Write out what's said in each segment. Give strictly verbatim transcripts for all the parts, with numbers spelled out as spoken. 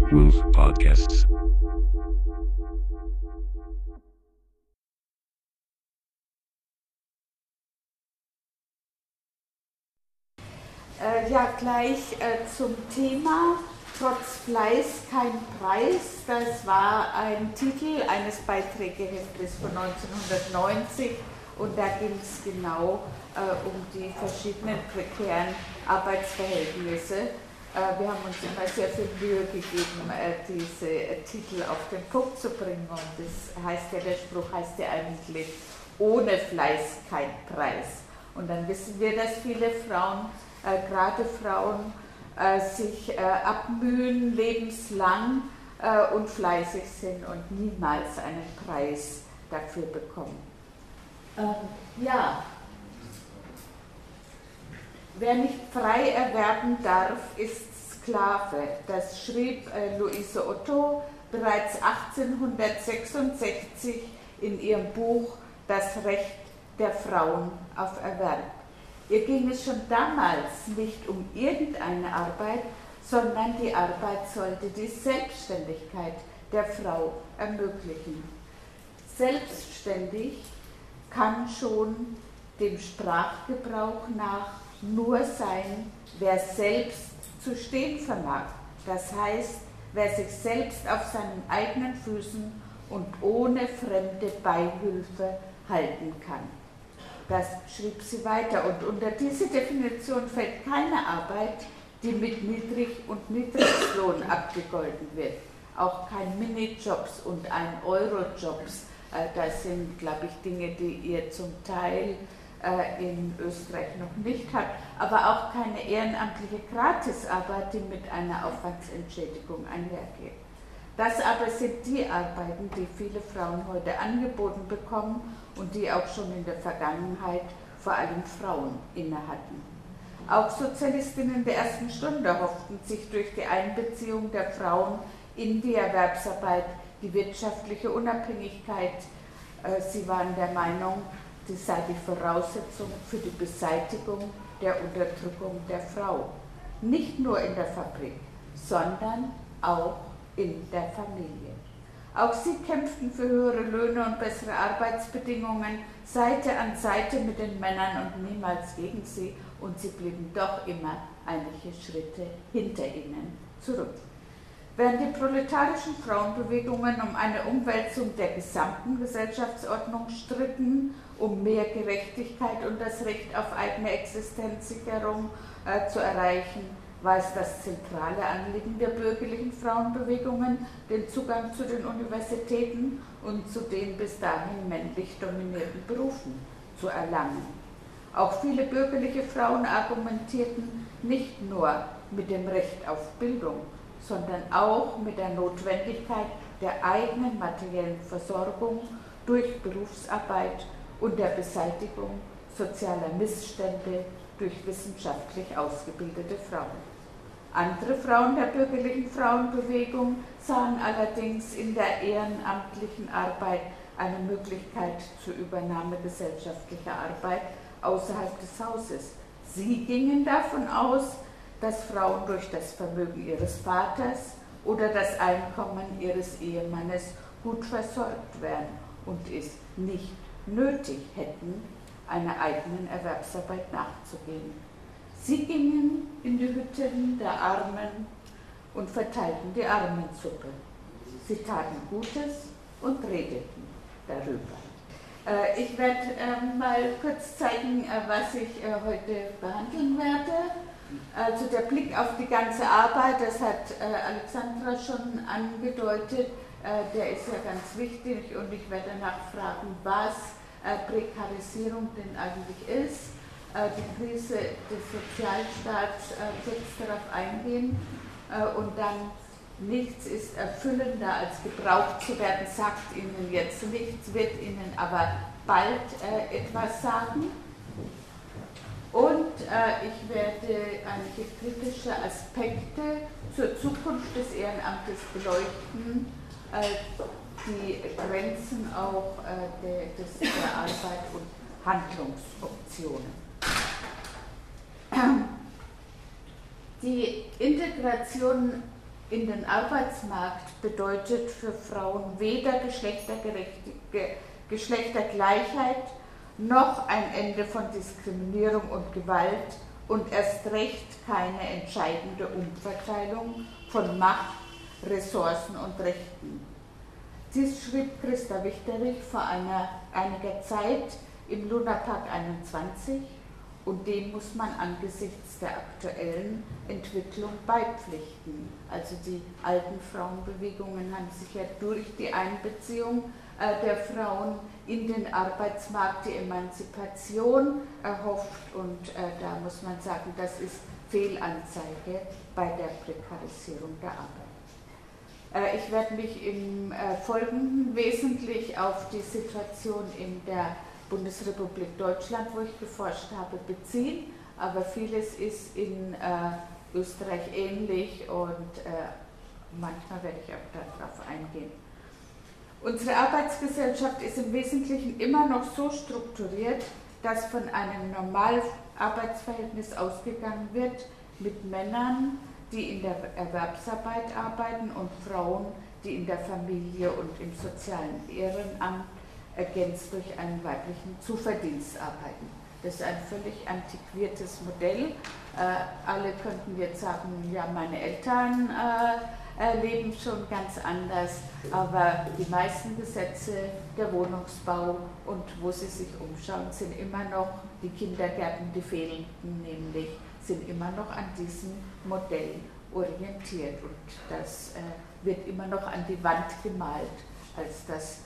Wolf Podcasts. Äh, ja, gleich äh, zum Thema Trotz Fleiß kein Preis. Das war ein Titel eines Beiträgeheftes von neunzehnhundertneunzig und da ging es genau äh, um die verschiedenen prekären Arbeitsverhältnisse. Äh, wir haben uns immer sehr viel Mühe gegeben, äh, diese äh, Titel auf den Punkt zu bringen, und das heißt ja, der Spruch heißt ja eigentlich, ohne Fleiß kein Preis. Und dann wissen wir, dass viele Frauen, äh, gerade Frauen, äh, sich äh, abmühen, lebenslang äh, und fleißig sind und niemals einen Preis dafür bekommen. Ähm, ja, wer nicht frei erwerben darf, ist Sklave. Das schrieb äh, Luise Otto bereits achtzehnhundertsechsundsechzig in ihrem Buch Das Recht der Frauen auf Erwerb. Ihr ging es schon damals nicht um irgendeine Arbeit, sondern die Arbeit sollte die Selbstständigkeit der Frau ermöglichen. Selbstständig kann schon dem Sprachgebrauch nach nur sein, wer selbst zu stehen vermag. Das heißt, wer sich selbst auf seinen eigenen Füßen und ohne fremde Beihilfe halten kann. Das schrieb sie weiter, und unter diese Definition fällt keine Arbeit, die mit Niedrig- und Niedriglohn abgegolten wird. Auch kein Minijobs und ein-Euro-Jobs. Das sind, glaube ich, Dinge, die ihr zum Teil in Österreich noch nicht habt, aber auch keine ehrenamtliche Gratisarbeit, die mit einer Aufwandsentschädigung einhergeht. Das aber sind die Arbeiten, die viele Frauen heute angeboten bekommen und die auch schon in der Vergangenheit vor allem Frauen innehatten. Auch Sozialistinnen der ersten Stunde hofften sich durch die Einbeziehung der Frauen in die Erwerbsarbeit die wirtschaftliche Unabhängigkeit. Sie waren der Meinung, sie sei die Voraussetzung für die Beseitigung der Unterdrückung der Frau. Nicht nur in der Fabrik, sondern auch in der Familie. Auch sie kämpften für höhere Löhne und bessere Arbeitsbedingungen, Seite an Seite mit den Männern und niemals gegen sie, und sie blieben doch immer einige Schritte hinter ihnen zurück. Während die proletarischen Frauenbewegungen um eine Umwälzung der gesamten Gesellschaftsordnung stritten, um mehr Gerechtigkeit und das Recht auf eigene Existenzsicherung äh, zu erreichen, war es das zentrale Anliegen der bürgerlichen Frauenbewegungen, den Zugang zu den Universitäten und zu den bis dahin männlich dominierten Berufen zu erlangen. Auch viele bürgerliche Frauen argumentierten nicht nur mit dem Recht auf Bildung, sondern auch mit der Notwendigkeit der eigenen materiellen Versorgung durch Berufsarbeit und der Beseitigung sozialer Missstände durch wissenschaftlich ausgebildete Frauen. Andere Frauen der bürgerlichen Frauenbewegung sahen allerdings in der ehrenamtlichen Arbeit eine Möglichkeit zur Übernahme gesellschaftlicher Arbeit außerhalb des Hauses. Sie gingen davon aus, dass Frauen durch das Vermögen ihres Vaters oder das Einkommen ihres Ehemannes gut versorgt werden und es nicht nötig hätten, einer eigenen Erwerbsarbeit nachzugehen. Sie gingen in die Hütten der Armen und verteilten die Armensuppe. Sie taten Gutes und redeten darüber. Äh, ich werde äh, mal kurz zeigen, äh, was ich äh, heute behandeln werde. Also der Blick auf die ganze Arbeit, das hat äh, Alexandra schon angedeutet, äh, der ist ja ganz wichtig, und ich werde danach fragen, was äh, Prekarisierung denn eigentlich ist. Äh, die Krise des Sozialstaats äh, jetzt darauf eingehen äh, und dann nichts ist erfüllender als gebraucht zu werden, sagt Ihnen jetzt nichts, wird Ihnen aber bald äh, etwas sagen. Und äh, ich werde einige kritische Aspekte zur Zukunft des Ehrenamtes beleuchten, äh, die Grenzen auch äh, der, des, der Arbeit und Handlungsoptionen. Die Integration in den Arbeitsmarkt bedeutet für Frauen weder Geschlechtergleichheit noch ein Ende von Diskriminierung und Gewalt und erst recht keine entscheidende Umverteilung von Macht, Ressourcen und Rechten. Dies schrieb Christa Wichterich vor einer, einiger Zeit im Lunapark einundzwanzig, und dem muss man angesichts der aktuellen Entwicklung beipflichten. Also die alten Frauenbewegungen haben sich ja durch die Einbeziehung äh, der Frauen in den Arbeitsmarkt die Emanzipation erhofft, und äh, da muss man sagen, das ist Fehlanzeige bei der Prekarisierung der Arbeit. Äh, ich werde mich im äh, Folgenden wesentlich auf die Situation in der Bundesrepublik Deutschland, wo ich geforscht habe, beziehen, aber vieles ist in äh, Österreich ähnlich, und äh, manchmal werde ich auch darauf eingehen. Unsere Arbeitsgesellschaft ist im Wesentlichen immer noch so strukturiert, dass von einem Normalarbeitsverhältnis ausgegangen wird mit Männern, die in der Erwerbsarbeit arbeiten, und Frauen, die in der Familie und im sozialen Ehrenamt ergänzt durch einen weiblichen Zuverdienst arbeiten. Das ist ein völlig antiquiertes Modell. Äh, alle könnten jetzt sagen, ja, meine Eltern äh, leben schon ganz anders, aber die meisten Gesetze, der Wohnungsbau und wo Sie sich umschauen, sind immer noch, die Kindergärten, die fehlenden nämlich, sind immer noch an diesem Modell orientiert, und das äh, wird immer noch an die Wand gemalt als das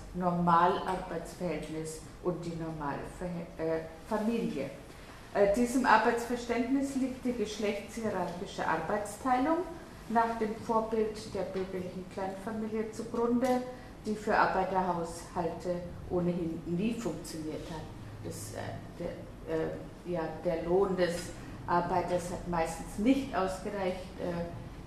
Normalarbeitsverhältnis und die normale äh, Familie. Äh, diesem Arbeitsverständnis liegt die geschlechtshierarchische Arbeitsteilung nach dem Vorbild der bürgerlichen Kleinfamilie zugrunde, die für Arbeiterhaushalte ohnehin nie funktioniert hat. Das, äh, der, äh, ja, der Lohn des Arbeiters hat meistens nicht ausgereicht, äh,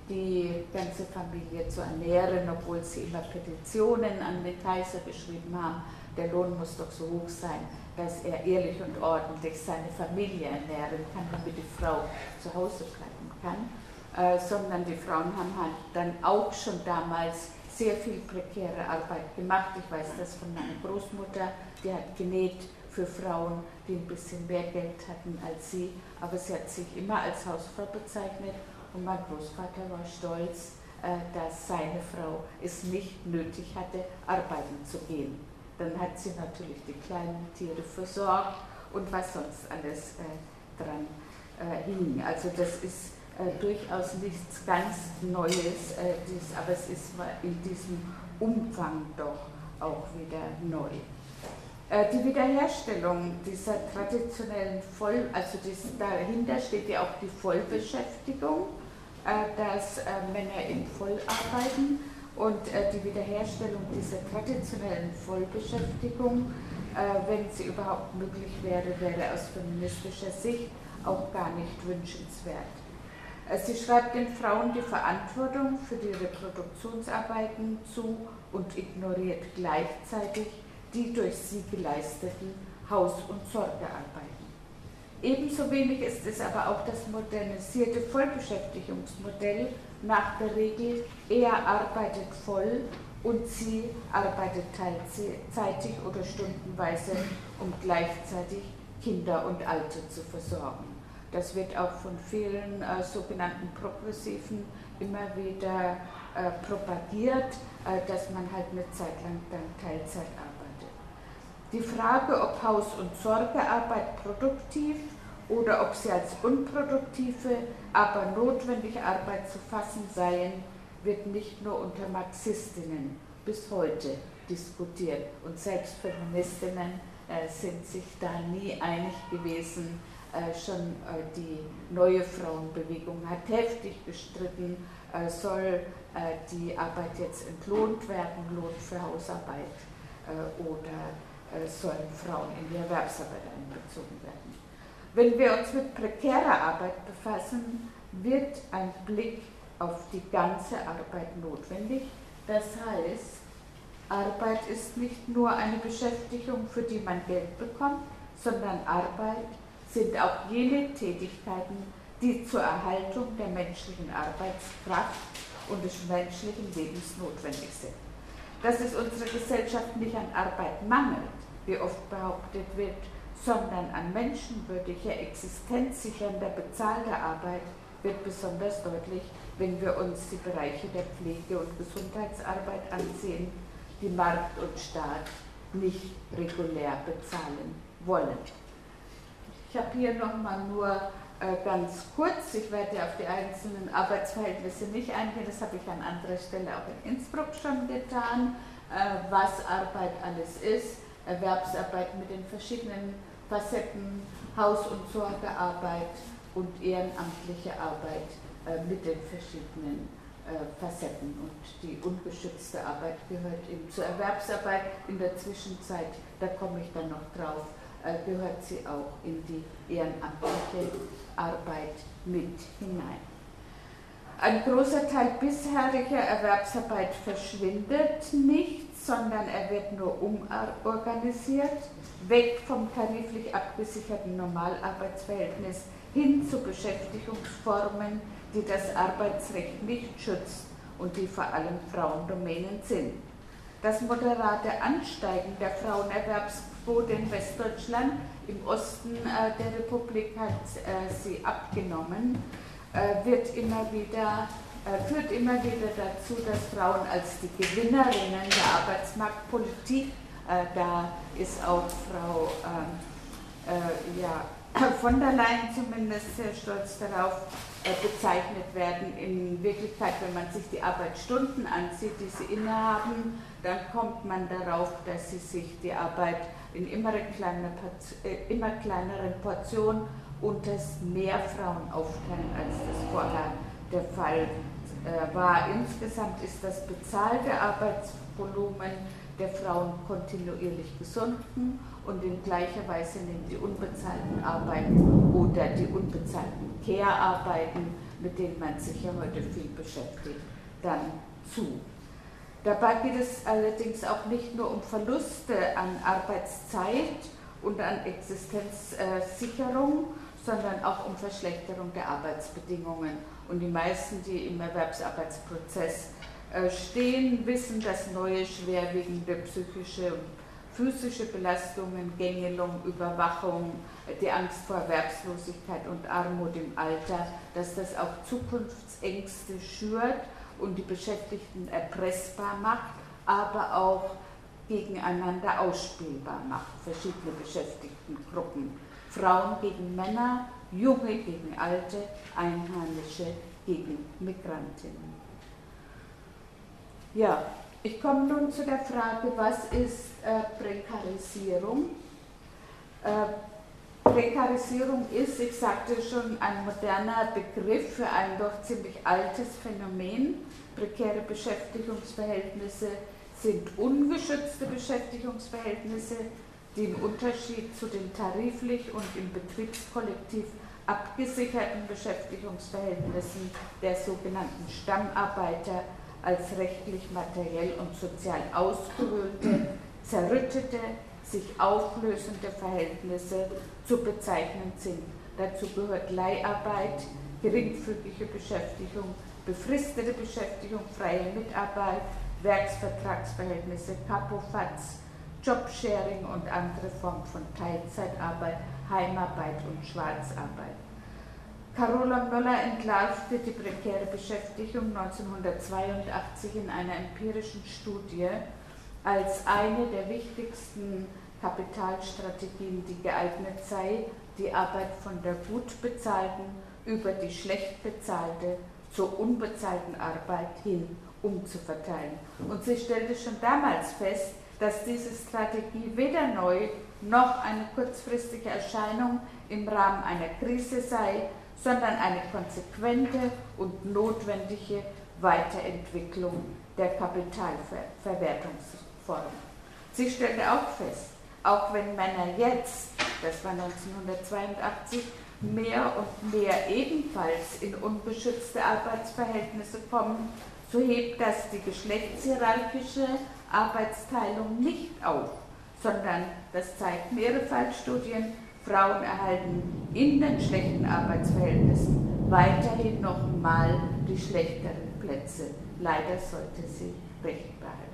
die ganze Familie zu ernähren, obwohl sie immer Petitionen an den Kaiser geschrieben haben. Der Lohn muss doch so hoch sein, dass er ehrlich und ordentlich seine Familie ernähren kann, damit die Frau zu Hause bleiben kann. Äh, sondern die Frauen haben halt dann auch schon damals sehr viel prekäre Arbeit gemacht. Ich weiß das von meiner Großmutter, die hat genäht für Frauen, die ein bisschen mehr Geld hatten als sie, aber sie hat sich immer als Hausfrau bezeichnet. Und mein Großvater war stolz, dass seine Frau es nicht nötig hatte, arbeiten zu gehen. Dann hat sie natürlich die kleinen Tiere versorgt und was sonst alles dran hing. Also das ist durchaus nichts ganz Neues, aber es ist in diesem Umfang doch auch wieder neu. Die Wiederherstellung dieser traditionellen Voll, also dies, dahinter steht ja auch die Vollbeschäftigung, dass Männer in Voll arbeiten, und die Wiederherstellung dieser traditionellen Vollbeschäftigung, wenn sie überhaupt möglich wäre, wäre aus feministischer Sicht auch gar nicht wünschenswert. Sie schreibt den Frauen die Verantwortung für die Reproduktionsarbeiten zu und ignoriert gleichzeitig die durch sie geleisteten Haus- und Sorgearbeiten. Ebenso wenig ist es aber auch das modernisierte Vollbeschäftigungsmodell nach der Regel, er arbeitet voll und sie arbeitet teilzeitig oder stundenweise, um gleichzeitig Kinder und Alte zu versorgen. Das wird auch von vielen äh, sogenannten Progressiven immer wieder äh, propagiert, äh, dass man halt eine Zeit lang dann Teilzeit arbeitet. Die Frage, ob Haus- und Sorgearbeit produktiv oder ob sie als unproduktive, aber notwendige Arbeit zu fassen seien, wird nicht nur unter Marxistinnen bis heute diskutiert. Und selbst Feministinnen äh, sind sich da nie einig gewesen. Äh, schon äh, die neue Frauenbewegung hat heftig gestritten, äh, soll äh, die Arbeit jetzt entlohnt werden, Lohn für Hausarbeit, äh, oder sollen Frauen in die Erwerbsarbeit einbezogen werden. Wenn wir uns mit prekärer Arbeit befassen, wird ein Blick auf die ganze Arbeit notwendig. Das heißt, Arbeit ist nicht nur eine Beschäftigung, für die man Geld bekommt, sondern Arbeit sind auch jene Tätigkeiten, die zur Erhaltung der menschlichen Arbeitskraft und des menschlichen Lebens notwendig sind. Dass es unserer Gesellschaft nicht an Arbeit mangelt, wie oft behauptet wird, sondern an menschenwürdiger, existenzsichernder, bezahlter Arbeit, wird besonders deutlich, wenn wir uns die Bereiche der Pflege- und Gesundheitsarbeit ansehen, die Markt und Staat nicht regulär bezahlen wollen. Ich habe hier nochmal nur äh, ganz kurz, ich werde auf die einzelnen Arbeitsverhältnisse nicht eingehen, das habe ich an anderer Stelle auch in Innsbruck schon getan, äh, was Arbeit alles ist, Erwerbsarbeit mit den verschiedenen Facetten, Haus- und Sorgearbeit und ehrenamtliche Arbeit äh, mit den verschiedenen äh, Facetten. Und die ungeschützte Arbeit gehört eben zur Erwerbsarbeit. In der Zwischenzeit, da komme ich dann noch drauf, äh, gehört sie auch in die ehrenamtliche Arbeit mit hinein. Ein großer Teil bisheriger Erwerbsarbeit verschwindet nicht, sondern er wird nur umorganisiert, weg vom tariflich abgesicherten Normalarbeitsverhältnis hin zu Beschäftigungsformen, die das Arbeitsrecht nicht schützt und die vor allem Frauendomänen sind. Das moderate Ansteigen der Frauenerwerbsquote in Westdeutschland, im Osten äh, der Republik hat äh, sie abgenommen, äh, wird immer wieder, äh, führt immer wieder dazu, dass Frauen als die Gewinnerinnen der Arbeitsmarktpolitik, äh, da ist auch Frau äh, äh, ja, von der Leyen zumindest sehr stolz darauf, äh, bezeichnet werden. In Wirklichkeit, wenn man sich die Arbeitsstunden ansieht, die sie innehaben, dann kommt man darauf, dass sie sich die Arbeit in immer, kleiner, äh, immer kleineren Portionen unter mehr Frauen aufteilen, als das vorher der Fall äh, war. Insgesamt ist das bezahlte Arbeitsvolumen der Frauen kontinuierlich gesunken und in gleicher Weise nehmen die unbezahlten Arbeiten oder die unbezahlten Care-Arbeiten, mit denen man sich ja heute viel beschäftigt, dann zu. Dabei geht es allerdings auch nicht nur um Verluste an Arbeitszeit und an Existenzsicherung, sondern auch um Verschlechterung der Arbeitsbedingungen. Und die meisten, die im Erwerbsarbeitsprozess stehen, wissen, dass neue schwerwiegende psychische und physische Belastungen, Gängelung, Überwachung, die Angst vor Erwerbslosigkeit und Armut im Alter, dass das auch Zukunftsängste schürt und die Beschäftigten erpressbar macht, aber auch gegeneinander ausspielbar macht, verschiedene Beschäftigtengruppen. Frauen gegen Männer, Junge gegen Alte, Einheimische gegen Migrantinnen. Ja, ich komme nun zu der Frage, was ist äh, Prekarisierung? Äh, Prekarisierung ist, ich sagte schon, ein moderner Begriff für ein doch ziemlich altes Phänomen. Prekäre Beschäftigungsverhältnisse sind ungeschützte Beschäftigungsverhältnisse, die im Unterschied zu den tariflich und im Betriebskollektiv abgesicherten Beschäftigungsverhältnissen der sogenannten Stammarbeiter als rechtlich, materiell und sozial ausgehöhlte, zerrüttete, sich auflösende Verhältnisse zu bezeichnen sind. Dazu gehört Leiharbeit, geringfügige Beschäftigung, befristete Beschäftigung, freie Mitarbeit, Werksvertragsverhältnisse, Kapofatz, Jobsharing und andere Formen von Teilzeitarbeit, Heimarbeit und Schwarzarbeit. Carola Möller entlarvte die prekäre Beschäftigung neunzehnhundertzweiundachtzig in einer empirischen Studie als eine der wichtigsten Kapitalstrategien, die geeignet sei, die Arbeit von der gut bezahlten über die schlecht bezahlte zur unbezahlten Arbeit hin umzuverteilen. Und sie stellte schon damals fest, dass diese Strategie weder neu noch eine kurzfristige Erscheinung im Rahmen einer Krise sei, sondern eine konsequente und notwendige Weiterentwicklung der Kapitalverwertungsform. Sie stellte auch fest, auch wenn Männer jetzt, das war neunzehnhundertzweiundachtzig, mehr und mehr ebenfalls in unbeschützte Arbeitsverhältnisse kommen, so hebt das die geschlechtshierarchische Arbeitsteilung nicht auf, sondern, das zeigt mehrere Fallstudien, Frauen erhalten in den schlechten Arbeitsverhältnissen weiterhin nochmal die schlechteren Plätze. Leider sollte sie Recht behalten.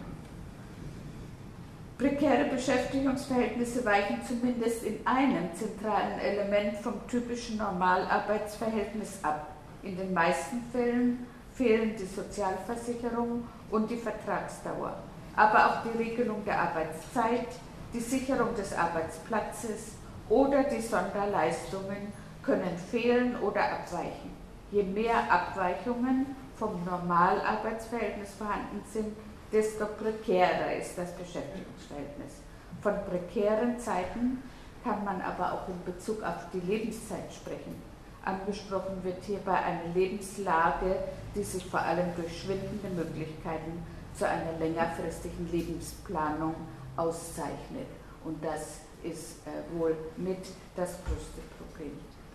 Prekäre Beschäftigungsverhältnisse weichen zumindest in einem zentralen Element vom typischen Normalarbeitsverhältnis ab. In den meisten Fällen fehlen die Sozialversicherung und die Vertragsdauer, aber auch die Regelung der Arbeitszeit, die Sicherung des Arbeitsplatzes oder die Sonderleistungen können fehlen oder abweichen. Je mehr Abweichungen vom Normalarbeitsverhältnis vorhanden sind, desto prekärer ist das Beschäftigungsverhältnis. Von prekären Zeiten kann man aber auch in Bezug auf die Lebenszeit sprechen. Angesprochen wird hierbei eine Lebenslage, die sich vor allem durch schwindende Möglichkeiten zu einer längerfristigen Lebensplanung auszeichnet. Und das ist äh, wohl mit das größte Problem.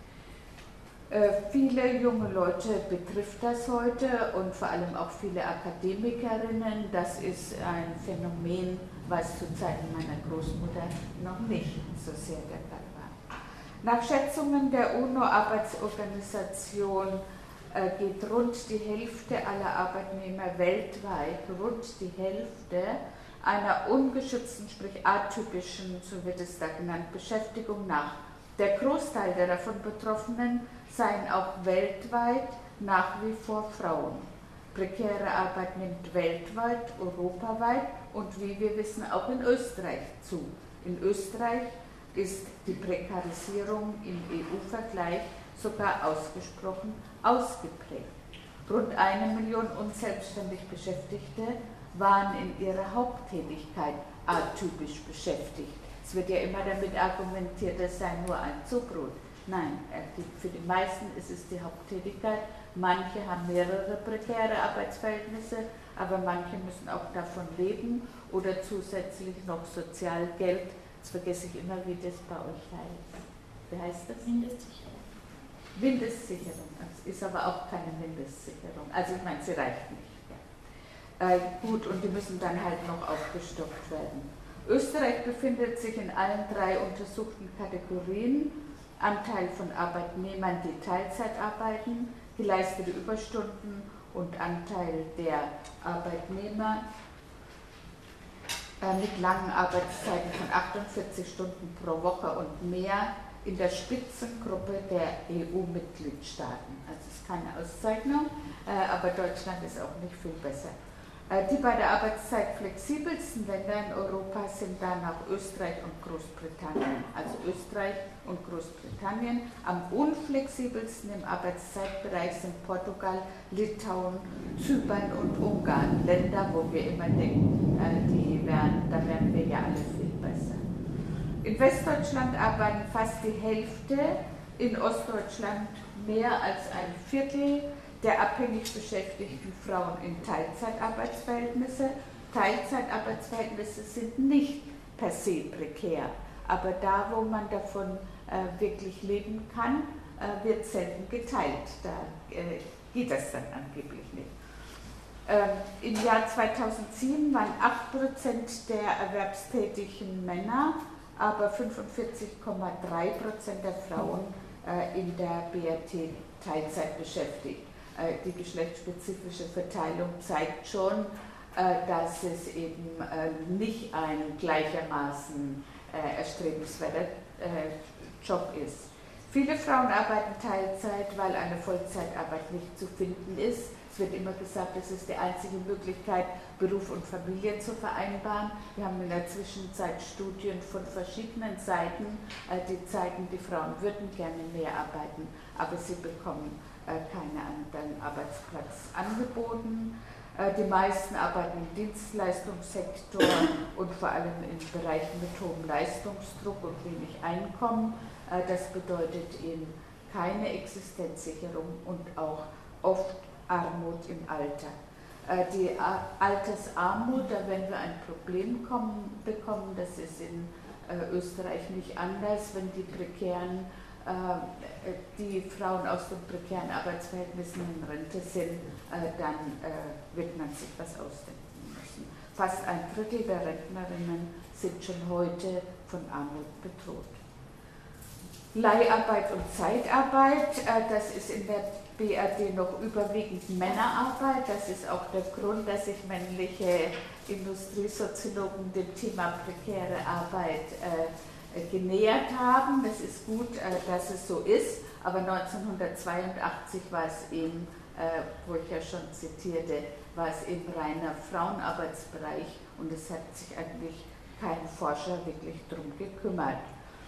Äh, viele junge Leute betrifft das heute und vor allem auch viele Akademikerinnen. Das ist ein Phänomen, was zu Zeiten meiner Großmutter noch nicht so sehr der Fall war. Nach Schätzungen der UNO-Arbeitsorganisation äh, geht rund die Hälfte aller Arbeitnehmer weltweit, rund die Hälfte einer ungeschützten, sprich atypischen, so wird es da genannt, Beschäftigung nach. Der Großteil der davon Betroffenen seien auch weltweit nach wie vor Frauen. Prekäre Arbeit nimmt weltweit, europaweit und wie wir wissen auch in Österreich zu. In Österreich ist die Prekarisierung im E U-Vergleich sogar ausgesprochen ausgeprägt. Rund eine Million unselbstständig Beschäftigte waren in ihrer Haupttätigkeit atypisch beschäftigt. Es wird ja immer damit argumentiert, das sei nur ein Zubrot. Nein, für die meisten ist es die Haupttätigkeit. Manche haben mehrere prekäre Arbeitsverhältnisse, aber manche müssen auch davon leben oder zusätzlich noch Sozialgeld. Jetzt vergesse ich immer, wie das bei euch heißt. Wie heißt das? Mindestsicherung. Mindestsicherung. Das ist aber auch keine Mindestsicherung. Also ich meine, sie reicht nicht. Ja. Äh, gut, und die müssen dann halt noch aufgestockt werden. Österreich befindet sich in allen drei untersuchten Kategorien: Anteil von Arbeitnehmern, die Teilzeit arbeiten, geleistete Überstunden und Anteil der Arbeitnehmer äh, mit langen Arbeitszeiten von achtundvierzig Stunden pro Woche und mehr in der Spitzengruppe der E U-Mitgliedstaaten. Also es ist keine Auszeichnung, äh, aber Deutschland ist auch nicht viel besser. Die bei der Arbeitszeit flexibelsten Länder in Europa sind danach Österreich und Großbritannien. Also Österreich und Großbritannien. Am unflexibelsten im Arbeitszeitbereich sind Portugal, Litauen, Zypern und Ungarn. Länder, wo wir immer denken, die wären, da wären wir ja alle viel besser. In Westdeutschland arbeiten fast die Hälfte, in Ostdeutschland mehr als ein Viertel der abhängig beschäftigten Frauen in Teilzeitarbeitsverhältnisse. Teilzeitarbeitsverhältnisse sind nicht per se prekär, aber da, wo man davon äh, wirklich leben kann, äh, wird selten geteilt. Da äh, geht das dann angeblich nicht. Ähm, Im Jahr zweitausendsieben waren acht Prozent der erwerbstätigen Männer, aber fünfundvierzig Komma drei Prozent der Frauen äh, in der B R T Teilzeit beschäftigt. Die geschlechtsspezifische Verteilung zeigt schon, dass es eben nicht ein gleichermaßen erstrebenswerter Job ist. Viele Frauen arbeiten Teilzeit, weil eine Vollzeitarbeit nicht zu finden ist. Es wird immer gesagt, es ist die einzige Möglichkeit, Beruf und Familie zu vereinbaren. Wir haben in der Zwischenzeit Studien von verschiedenen Seiten, die zeigen, die Frauen würden gerne mehr arbeiten, aber sie bekommen keinen anderen Arbeitsplatz angeboten. Die meisten arbeiten im Dienstleistungssektor und vor allem in Bereichen mit hohem Leistungsdruck und wenig Einkommen. Das bedeutet eben keine Existenzsicherung und auch oft Armut im Alter. Die Altersarmut, da werden wir ein Problem kommen, bekommen, das ist in Österreich nicht anders, wenn die prekären die Frauen aus den prekären Arbeitsverhältnissen in Rente sind, dann wird man sich was ausdenken müssen. Fast ein Drittel der Rentnerinnen sind schon heute von Armut bedroht. Leiharbeit und Zeitarbeit, das ist in der B R D noch überwiegend Männerarbeit. Das ist auch der Grund, dass sich männliche Industriesoziologen dem Thema prekäre Arbeit äh, genähert haben. Das ist gut, äh, dass es so ist, aber neunzehnhundertzweiundachtzig war es eben, äh, wo ich ja schon zitierte, war es eben reiner Frauenarbeitsbereich und es hat sich eigentlich kein Forscher wirklich drum gekümmert.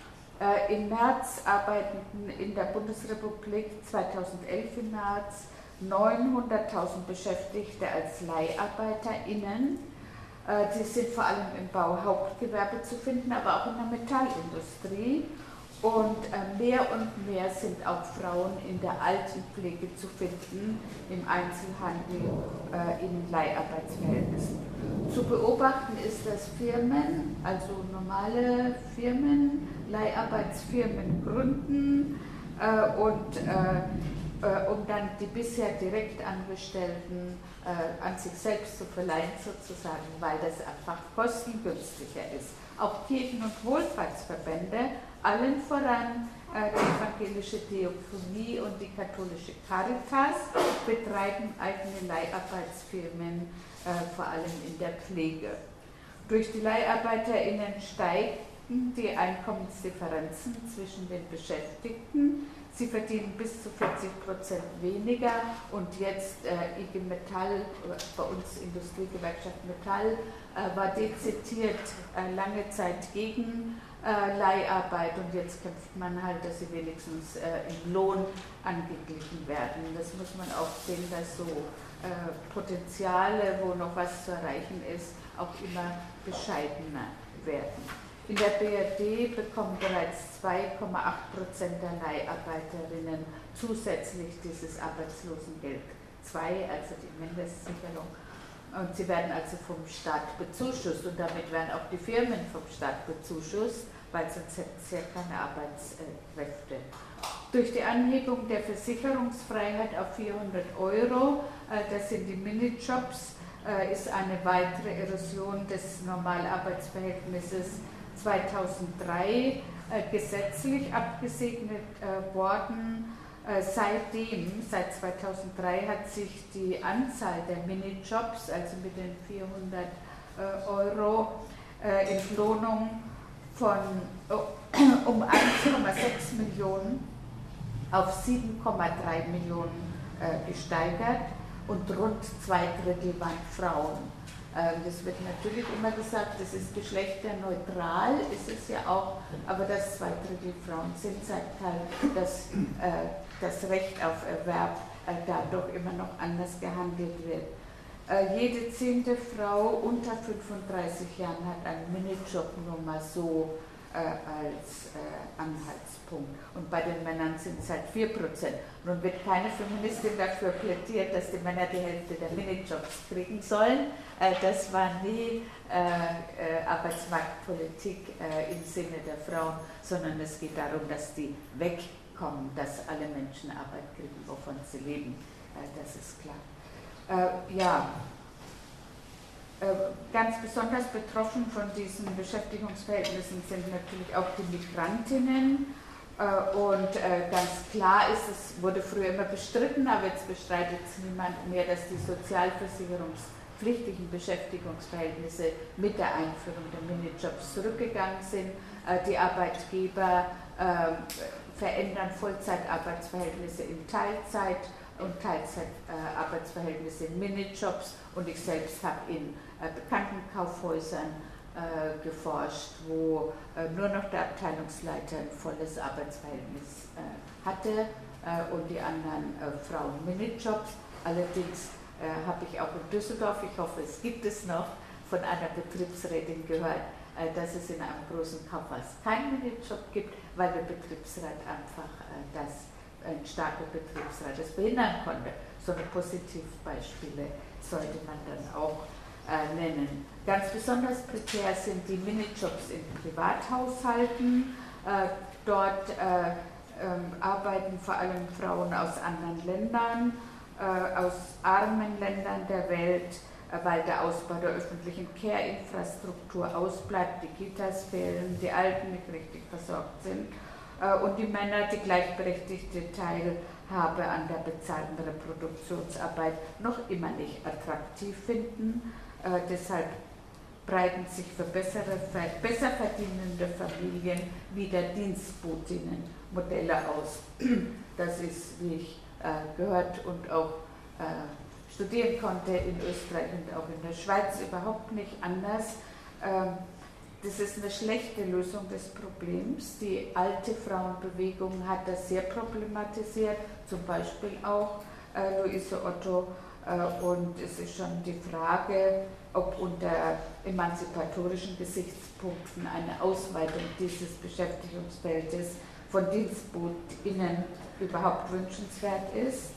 Äh, Im März arbeiteten in der Bundesrepublik zweitausendelf im März neunhunderttausend Beschäftigte als LeiharbeiterInnen. Äh, die sind vor allem im Bauhauptgewerbe zu finden, aber auch in der Metallindustrie. Und äh, mehr und mehr sind auch Frauen in der Altenpflege zu finden, im Einzelhandel, äh, in Leiharbeitsverhältnissen. Zu beobachten ist, dass Firmen, also normale Firmen, Leiharbeitsfirmen gründen äh, und äh, äh, um dann die bisher Direktangestellten äh, an sich selbst zu verleihen sozusagen, weil das einfach kostengünstiger ist. Auch Kirchen- und Wohlfahrtsverbände, allen voran äh, die evangelische Diakonie und die katholische Caritas, betreiben eigene Leiharbeitsfirmen, äh, vor allem in der Pflege. Durch die LeiharbeiterInnen steigten die Einkommensdifferenzen zwischen den Beschäftigten. Sie verdienen bis zu vierzig Prozent weniger und jetzt äh, I G Metall, bei uns Industriegewerkschaft Metall, äh, war dezidiert äh, lange Zeit gegen äh, Leiharbeit und jetzt kämpft man halt, dass sie wenigstens äh, im Lohn angeglichen werden. Das muss man auch sehen, dass so äh, Potenziale, wo noch was zu erreichen ist, auch immer bescheidener werden. In der B R D bekommen bereits zwei Komma acht Prozent der Leiharbeiterinnen zusätzlich dieses Arbeitslosengeld zwei, also die Mindestsicherung. Und sie werden also vom Staat bezuschusst und damit werden auch die Firmen vom Staat bezuschusst, weil sonst hätten sie ja keine Arbeitskräfte. Durch die Anhebung der Versicherungsfreiheit auf vierhundert Euro, das sind die Minijobs, ist eine weitere Erosion des Normalarbeitsverhältnisses zweitausenddrei äh, gesetzlich abgesegnet äh, worden. Äh, seitdem, seit zweitausenddrei, hat sich die Anzahl der Minijobs, also mit den vierhundert äh, Euro äh, Entlohnung, von oh, um eins Komma sechs Millionen auf sieben Komma drei Millionen äh, gesteigert und rund zwei Drittel waren Frauen. Das wird natürlich immer gesagt, das ist geschlechterneutral, ist es ja auch, aber dass zwei Drittel Frauen sind, sagt halt, dass äh, das Recht auf Erwerb äh, dadurch immer noch anders gehandelt wird. Äh, jede zehnte Frau unter fünfunddreißig Jahren hat einen Minijob nur mal so äh, als äh, Anhaltspunkt. Und bei den Männern sind es halt vier Prozent. Nun wird keine Feministin dafür plädiert, dass die Männer die Hälfte der Minijobs kriegen sollen. Äh, das war nie äh, äh, Arbeitsmarktpolitik äh, im Sinne der Frauen, sondern es geht darum, dass die wegkommen, dass alle Menschen Arbeit kriegen, wovon sie leben. Äh, das ist klar. Äh, ja. Ganz besonders betroffen von diesen Beschäftigungsverhältnissen sind natürlich auch die Migrantinnen. Und ganz klar ist, es wurde früher immer bestritten, aber jetzt bestreitet es niemand mehr, dass die sozialversicherungspflichtigen Beschäftigungsverhältnisse mit der Einführung der Minijobs zurückgegangen sind. Die Arbeitgeber verändern Vollzeitarbeitsverhältnisse in Teilzeit und Teilzeitarbeitsverhältnisse in Minijobs, und ich selbst habe in äh, bekannten Kaufhäusern äh, geforscht, wo äh, nur noch der Abteilungsleiter ein volles Arbeitsverhältnis äh, hatte äh, und die anderen äh, Frauen Minijobs. Allerdings äh, habe ich auch in Düsseldorf, ich hoffe es gibt es noch, von einer Betriebsrätin gehört, äh, dass es in einem großen Kaufhaus keinen Minijob gibt, weil der Betriebsrat einfach äh, das ein starker Betriebsrat das behindern konnte. So eine Positivbeispiele sollte man dann auch äh, nennen. Ganz besonders prekär sind die Minijobs in Privathaushalten. Äh, dort äh, ähm, arbeiten vor allem Frauen aus anderen Ländern, äh, aus armen Ländern der Welt, äh, weil der Ausbau der öffentlichen Care-Infrastruktur ausbleibt, die Kitas fehlen, die Alten nicht richtig versorgt sind. Und die Männer, die gleichberechtigte Teil habe an der bezahlten Reproduktionsarbeit noch immer nicht attraktiv finden. Äh, deshalb breiten sich für bessere, besser verdienende Familien wieder Dienstbotinnenmodelle aus. Das ist, wie ich äh, gehört und auch äh, studieren konnte, in Österreich und auch in der Schweiz überhaupt nicht anders. Ähm, das ist eine schlechte Lösung des Problems. Die alte Frauenbewegung hat das sehr problematisiert, zum Beispiel auch äh, Luise Otto. Äh, und es ist schon die Frage, ob unter emanzipatorischen Gesichtspunkten eine Ausweitung dieses Beschäftigungsfeldes von DienstbotInnen überhaupt wünschenswert ist.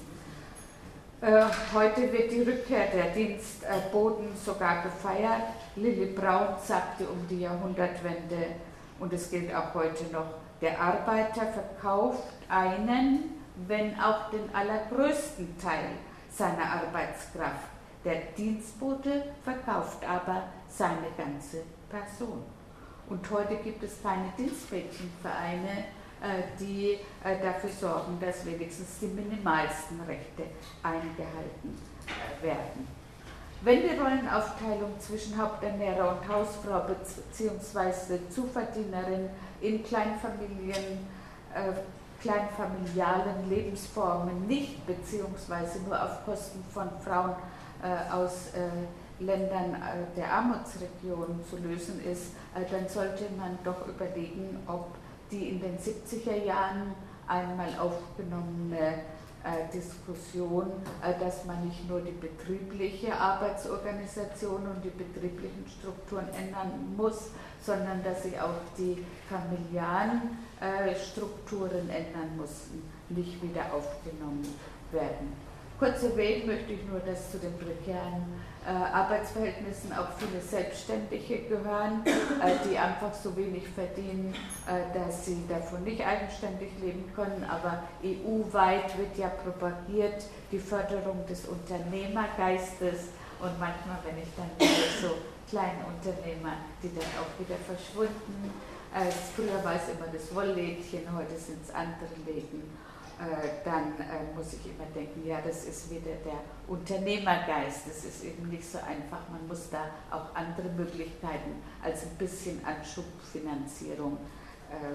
Äh, heute wird die Rückkehr der Dienstboten sogar gefeiert. Lilli Braun sagte um die Jahrhundertwende, und es gilt auch heute noch, der Arbeiter verkauft einen, wenn auch den allergrößten Teil seiner Arbeitskraft. Der Dienstbote verkauft aber seine ganze Person. Und heute gibt es keine Dienstmädchenvereine, die dafür sorgen, dass wenigstens die minimalsten Rechte eingehalten werden. Wenn die Rollenaufteilung zwischen Haupternährer und Hausfrau bzw. Zuverdienerin in Kleinfamilien, äh, kleinfamilialen Lebensformen nicht bzw. nur auf Kosten von Frauen äh, aus äh, Ländern äh, der Armutsregion zu lösen ist, äh, dann sollte man doch überlegen, ob die in den siebziger Jahren einmal aufgenommene äh, Diskussion, äh, dass man nicht nur die betriebliche Arbeitsorganisation und die betrieblichen Strukturen ändern muss, sondern dass sich auch die familialen äh, Strukturen ändern mussten, nicht wieder aufgenommen werden. Kurz erwähnen möchte ich nur, dass zu den prekären äh, Arbeitsverhältnissen auch viele Selbstständige gehören, äh, die einfach so wenig verdienen, äh, dass sie davon nicht eigenständig leben können. Aber E U-weit wird ja propagiert die Förderung des Unternehmergeistes, und manchmal, wenn ich dann wieder so kleine Unternehmer, die dann auch wieder verschwunden, äh, früher war es immer das Wolllädchen, heute sind es andere Läden. Dann äh, muss ich immer denken, ja, das ist wieder der Unternehmergeist, das ist eben nicht so einfach, man muss da auch andere Möglichkeiten als ein bisschen Anschubfinanzierung äh,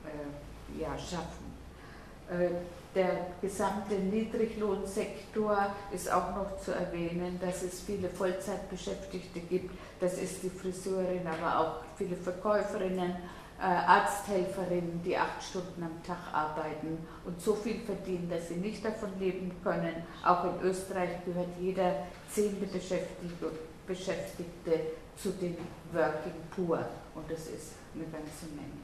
äh, ja, schaffen. Äh, der gesamte Niedriglohnsektor ist auch noch zu erwähnen, dass es viele Vollzeitbeschäftigte gibt, das ist die Friseurin, aber auch viele Verkäuferinnen, Äh, Arzthelferinnen, die acht Stunden am Tag arbeiten und so viel verdienen, dass sie nicht davon leben können. Auch in Österreich gehört jeder zehnte Beschäftigte, Beschäftigte zu den Working Poor, und das ist eine ganze Menge.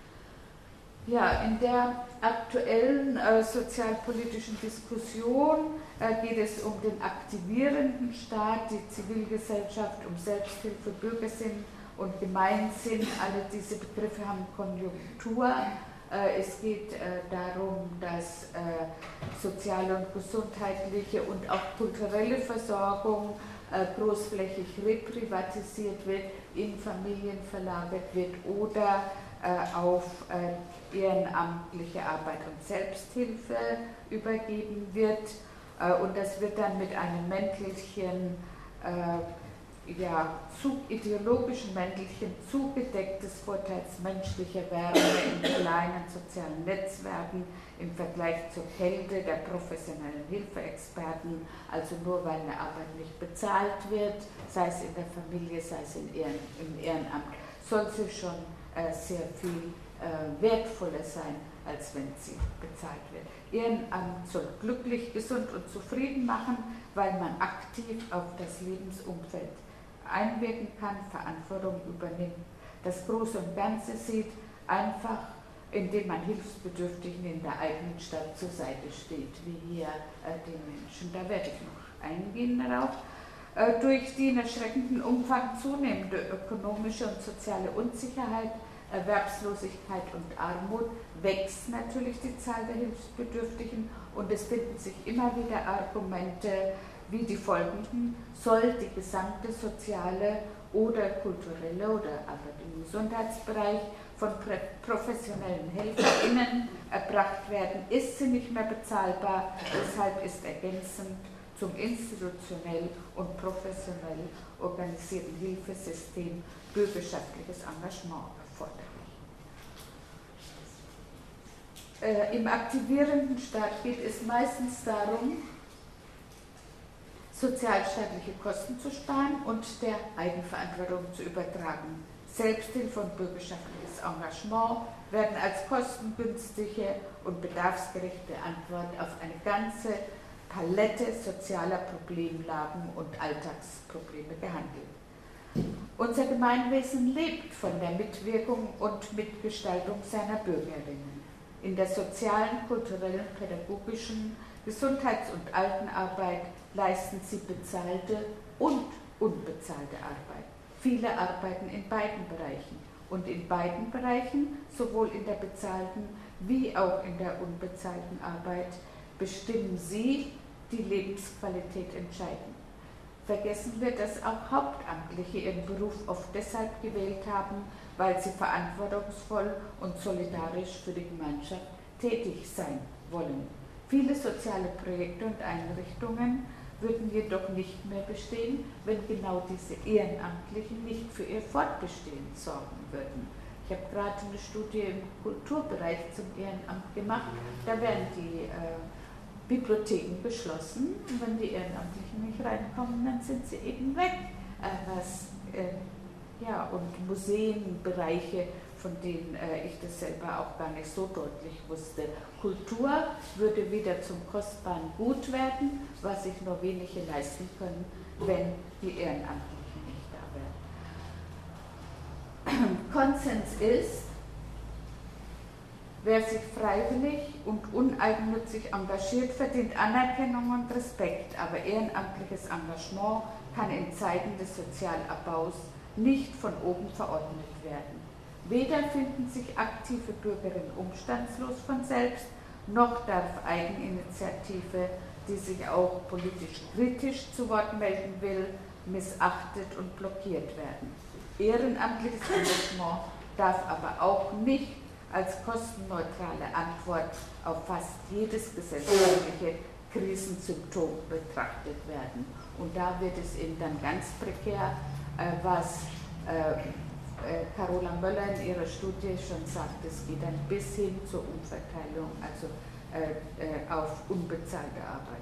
Ja, in der aktuellen äh, sozialpolitischen Diskussion äh, geht es um den aktivierenden Staat, die Zivilgesellschaft, um Selbsthilfe, Bürgersinn und Gemeinsinn. Alle diese Begriffe haben Konjunktur. Es geht darum, dass soziale und gesundheitliche und auch kulturelle Versorgung großflächig reprivatisiert wird, in Familien verlagert wird oder auf ehrenamtliche Arbeit und Selbsthilfe übergeben wird. Und das wird dann mit einem Mäntelchen ja, zu, ideologischen Mäntelchen zugedeckt des Vorteils menschlicher Wärme in kleinen sozialen Netzwerken im Vergleich zur Kälte der professionellen Hilfeexperten, also nur weil eine Arbeit nicht bezahlt wird, sei es in der Familie, sei es in Ehren, im Ehrenamt, soll sie schon äh, sehr viel äh, wertvoller sein, als wenn sie bezahlt wird. Ehrenamt soll glücklich, gesund und zufrieden machen, weil man aktiv auf das Lebensumfeld einwirken kann, Verantwortung übernimmt, das Große und Ganze sieht, einfach indem man Hilfsbedürftigen in der eigenen Stadt zur Seite steht, wie hier äh, den Menschen. Da werde ich noch eingehen darauf. Äh, durch die in erschreckendem Umfang zunehmende ökonomische und soziale Unsicherheit, Erwerbslosigkeit und Armut wächst natürlich die Zahl der Hilfsbedürftigen, und es finden sich immer wieder Argumente wie die folgenden: Soll die gesamte soziale oder kulturelle oder aber im Gesundheitsbereich von professionellen HelferInnen erbracht werden, ist sie nicht mehr bezahlbar. Deshalb ist ergänzend zum institutionell und professionell organisierten Hilfesystem bürgerschaftliches Engagement erforderlich. Äh, Im aktivierenden Staat geht es meistens darum, sozialstaatliche Kosten zu sparen und der Eigenverantwortung zu übertragen. Selbsthilfe und bürgerschaftliches Engagement werden als kostengünstige und bedarfsgerechte Antwort auf eine ganze Palette sozialer Problemlagen und Alltagsprobleme gehandelt. Unser Gemeinwesen lebt von der Mitwirkung und Mitgestaltung seiner Bürgerinnen. In der sozialen, kulturellen, pädagogischen, Gesundheits- und Altenarbeit leisten sie bezahlte und unbezahlte Arbeit. Viele arbeiten in beiden Bereichen und in beiden Bereichen, sowohl in der bezahlten wie auch in der unbezahlten Arbeit, bestimmen sie die Lebensqualität entscheidend. Vergessen wir, dass auch Hauptamtliche ihren Beruf oft deshalb gewählt haben, weil sie verantwortungsvoll und solidarisch für die Gemeinschaft tätig sein wollen. Viele soziale Projekte und Einrichtungen würden jedoch nicht mehr bestehen, wenn genau diese Ehrenamtlichen nicht für ihr Fortbestehen sorgen würden. Ich habe gerade eine Studie im Kulturbereich zum Ehrenamt gemacht. Da werden die äh, Bibliotheken geschlossen und wenn die Ehrenamtlichen nicht reinkommen, dann sind sie eben weg. Äh, was, äh, ja, und Museen, Bereiche, von denen äh, ich das selber auch gar nicht so deutlich wusste. Kultur würde wieder zum kostbaren Gut werden, was sich nur wenige leisten können, wenn die Ehrenamtlichen nicht da wären. Konsens ist, wer sich freiwillig und uneigennützig engagiert, verdient Anerkennung und Respekt, aber ehrenamtliches Engagement kann in Zeiten des Sozialabbaus nicht von oben verordnet werden. Weder finden sich aktive Bürgerinnen umstandslos von selbst, noch darf Eigeninitiative, die sich auch politisch kritisch zu Wort melden will, missachtet und blockiert werden. Ehrenamtliches Engagement darf aber auch nicht als kostenneutrale Antwort auf fast jedes gesellschaftliche Krisensymptom betrachtet werden. Und da wird es eben dann ganz prekär, äh, was äh, Carola Möller in ihrer Studie schon sagt, es geht dann bis hin zur Umverteilung, also äh, äh, auf unbezahlte Arbeit.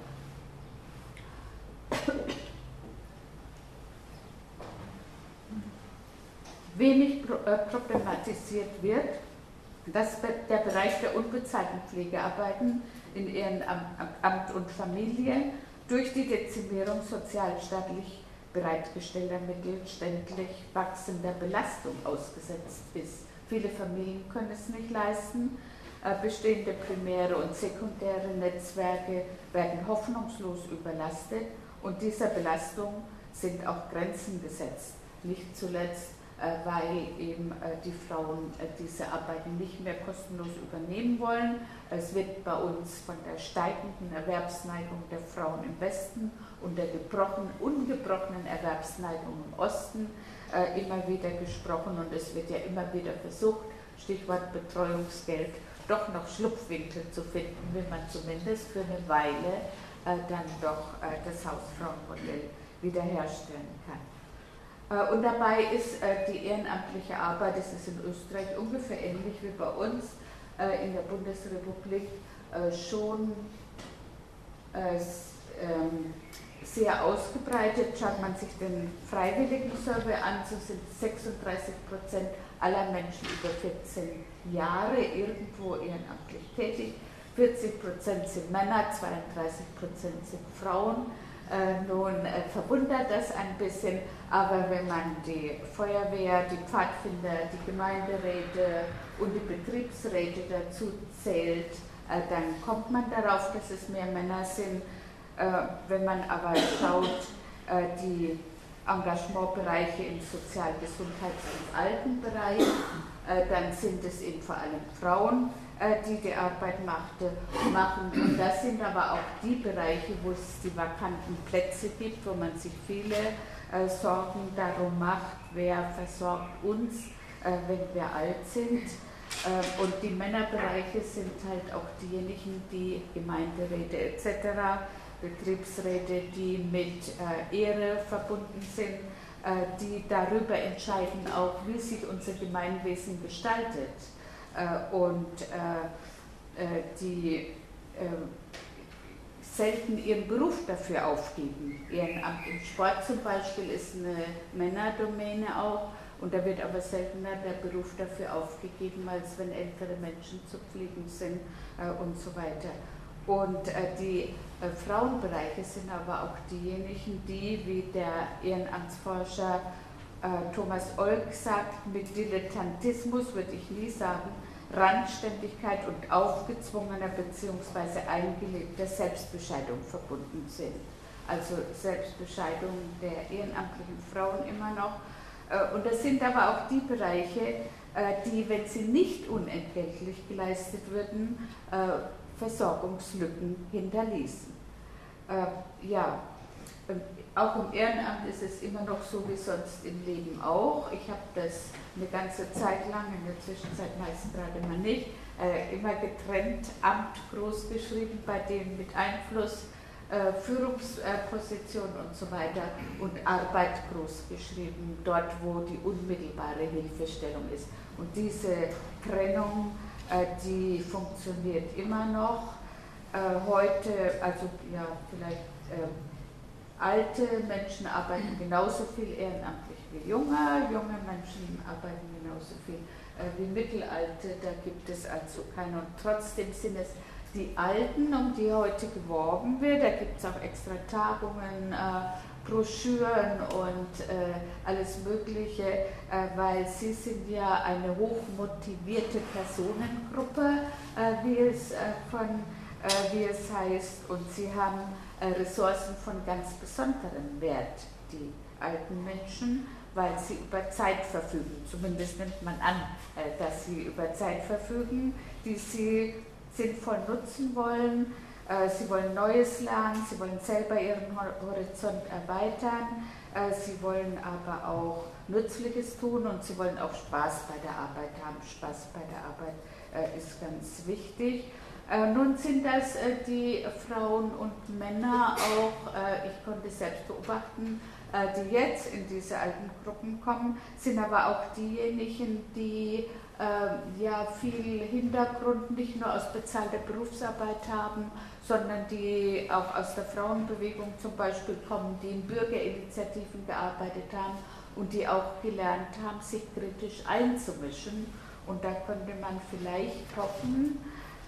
Wenig pro, äh, problematisiert wird, dass der Bereich der unbezahlten Pflegearbeiten in Ehrenamt und Familie durch die Dezimierung sozialstaatlich bereitgestellter Mittel ständig wachsender Belastung ausgesetzt ist. Viele Familien können es nicht leisten. Bestehende primäre und sekundäre Netzwerke werden hoffnungslos überlastet und dieser Belastung sind auch Grenzen gesetzt. Nicht zuletzt, weil eben die Frauen diese Arbeiten nicht mehr kostenlos übernehmen wollen. Es wird bei uns von der steigenden Erwerbsneigung der Frauen im Westen und der gebrochenen, ungebrochenen Erwerbsneigung im Osten äh, immer wieder gesprochen und es wird ja immer wieder versucht, Stichwort Betreuungsgeld, doch noch Schlupfwinkel zu finden, wenn man zumindest für eine Weile äh, dann doch äh, das Hausfrauenmodell wiederherstellen kann. Äh, und dabei ist äh, die ehrenamtliche Arbeit, das ist in Österreich ungefähr ähnlich wie bei uns äh, in der Bundesrepublik, äh, schon äh, ähm, sehr ausgebreitet. Schaut man sich den freiwilligen Survey an, so sind sechsunddreißig Prozent aller Menschen über vierzehn Jahre irgendwo ehrenamtlich tätig, vierzig Prozent sind Männer, zweiunddreißig Prozent sind Frauen. Äh, nun äh, verwundert das ein bisschen, aber wenn man die Feuerwehr, die Pfadfinder, die Gemeinderäte und die Betriebsräte dazu zählt, äh, dann kommt man darauf, dass es mehr Männer sind. Äh, wenn man aber schaut, äh, die Engagementbereiche im Sozial-, Gesundheits- und Altenbereich, äh, dann sind es eben vor allem Frauen, äh, die die Arbeit machte, machen. Und das sind aber auch die Bereiche, wo es die vakanten Plätze gibt, wo man sich viele äh, Sorgen darum macht, wer versorgt uns wenn wir alt sind. Und die Männerbereiche sind halt auch diejenigen, die Gemeinderäte et cetera, Betriebsräte, die mit Ehre verbunden sind, die darüber entscheiden auch, wie sich unser Gemeinwesen gestaltet. Und die selten ihren Beruf dafür aufgeben. Ehrenamt im Sport zum Beispiel ist eine Männerdomäne auch, und da wird aber seltener der Beruf dafür aufgegeben, als wenn ältere Menschen zu pflegen sind äh, und so weiter. Und äh, die äh, Frauenbereiche sind aber auch diejenigen, die, wie der Ehrenamtsforscher äh, Thomas Olk sagt, mit Dilettantismus, würde ich nie sagen, Randständigkeit und aufgezwungener bzw. eingelegter Selbstbescheidung verbunden sind. Also Selbstbescheidung der ehrenamtlichen Frauen immer noch. Und das sind aber auch die Bereiche, die, wenn sie nicht unentgeltlich geleistet würden, Versorgungslücken hinterließen. Ja, auch im Ehrenamt ist es immer noch so wie sonst im Leben auch. Ich habe das eine ganze Zeit lang, in der Zwischenzeit meist gerade mal nicht, äh, immer getrennt Amt groß geschrieben, bei denen mit Einfluss, äh, Führungsposition und so weiter, und Arbeit groß geschrieben, dort wo die unmittelbare Hilfestellung ist. Und diese Trennung, äh, die funktioniert immer noch. Äh, heute, also ja, vielleicht äh, alte Menschen arbeiten genauso viel ehrenamtlich wie junge, junge Menschen arbeiten genauso viel äh, wie mittelalte, da gibt es also keine. Und trotzdem sind es die Alten, um die heute geworben wird, da gibt es auch extra Tagungen, äh, Broschüren und äh, alles Mögliche, äh, weil sie sind ja eine hochmotivierte Personengruppe, äh, wie, es, äh, von, äh, wie es heißt, und sie haben Ressourcen von ganz besonderem Wert, die alten Menschen, weil sie über Zeit verfügen. Zumindest nimmt man an, dass sie über Zeit verfügen, die sie sinnvoll nutzen wollen. Sie wollen Neues lernen, sie wollen selber ihren Horizont erweitern, sie wollen aber auch Nützliches tun und sie wollen auch Spaß bei der Arbeit haben. Spaß bei der Arbeit ist ganz wichtig. Äh, nun sind das äh, die Frauen und Männer auch, äh, ich konnte selbst beobachten, äh, die jetzt in diese alten Gruppen kommen, sind aber auch diejenigen, die äh, ja viel Hintergrund nicht nur aus bezahlter Berufsarbeit haben, sondern die auch aus der Frauenbewegung zum Beispiel kommen, die in Bürgerinitiativen gearbeitet haben und die auch gelernt haben, sich kritisch einzumischen. Und da könnte man vielleicht hoffen,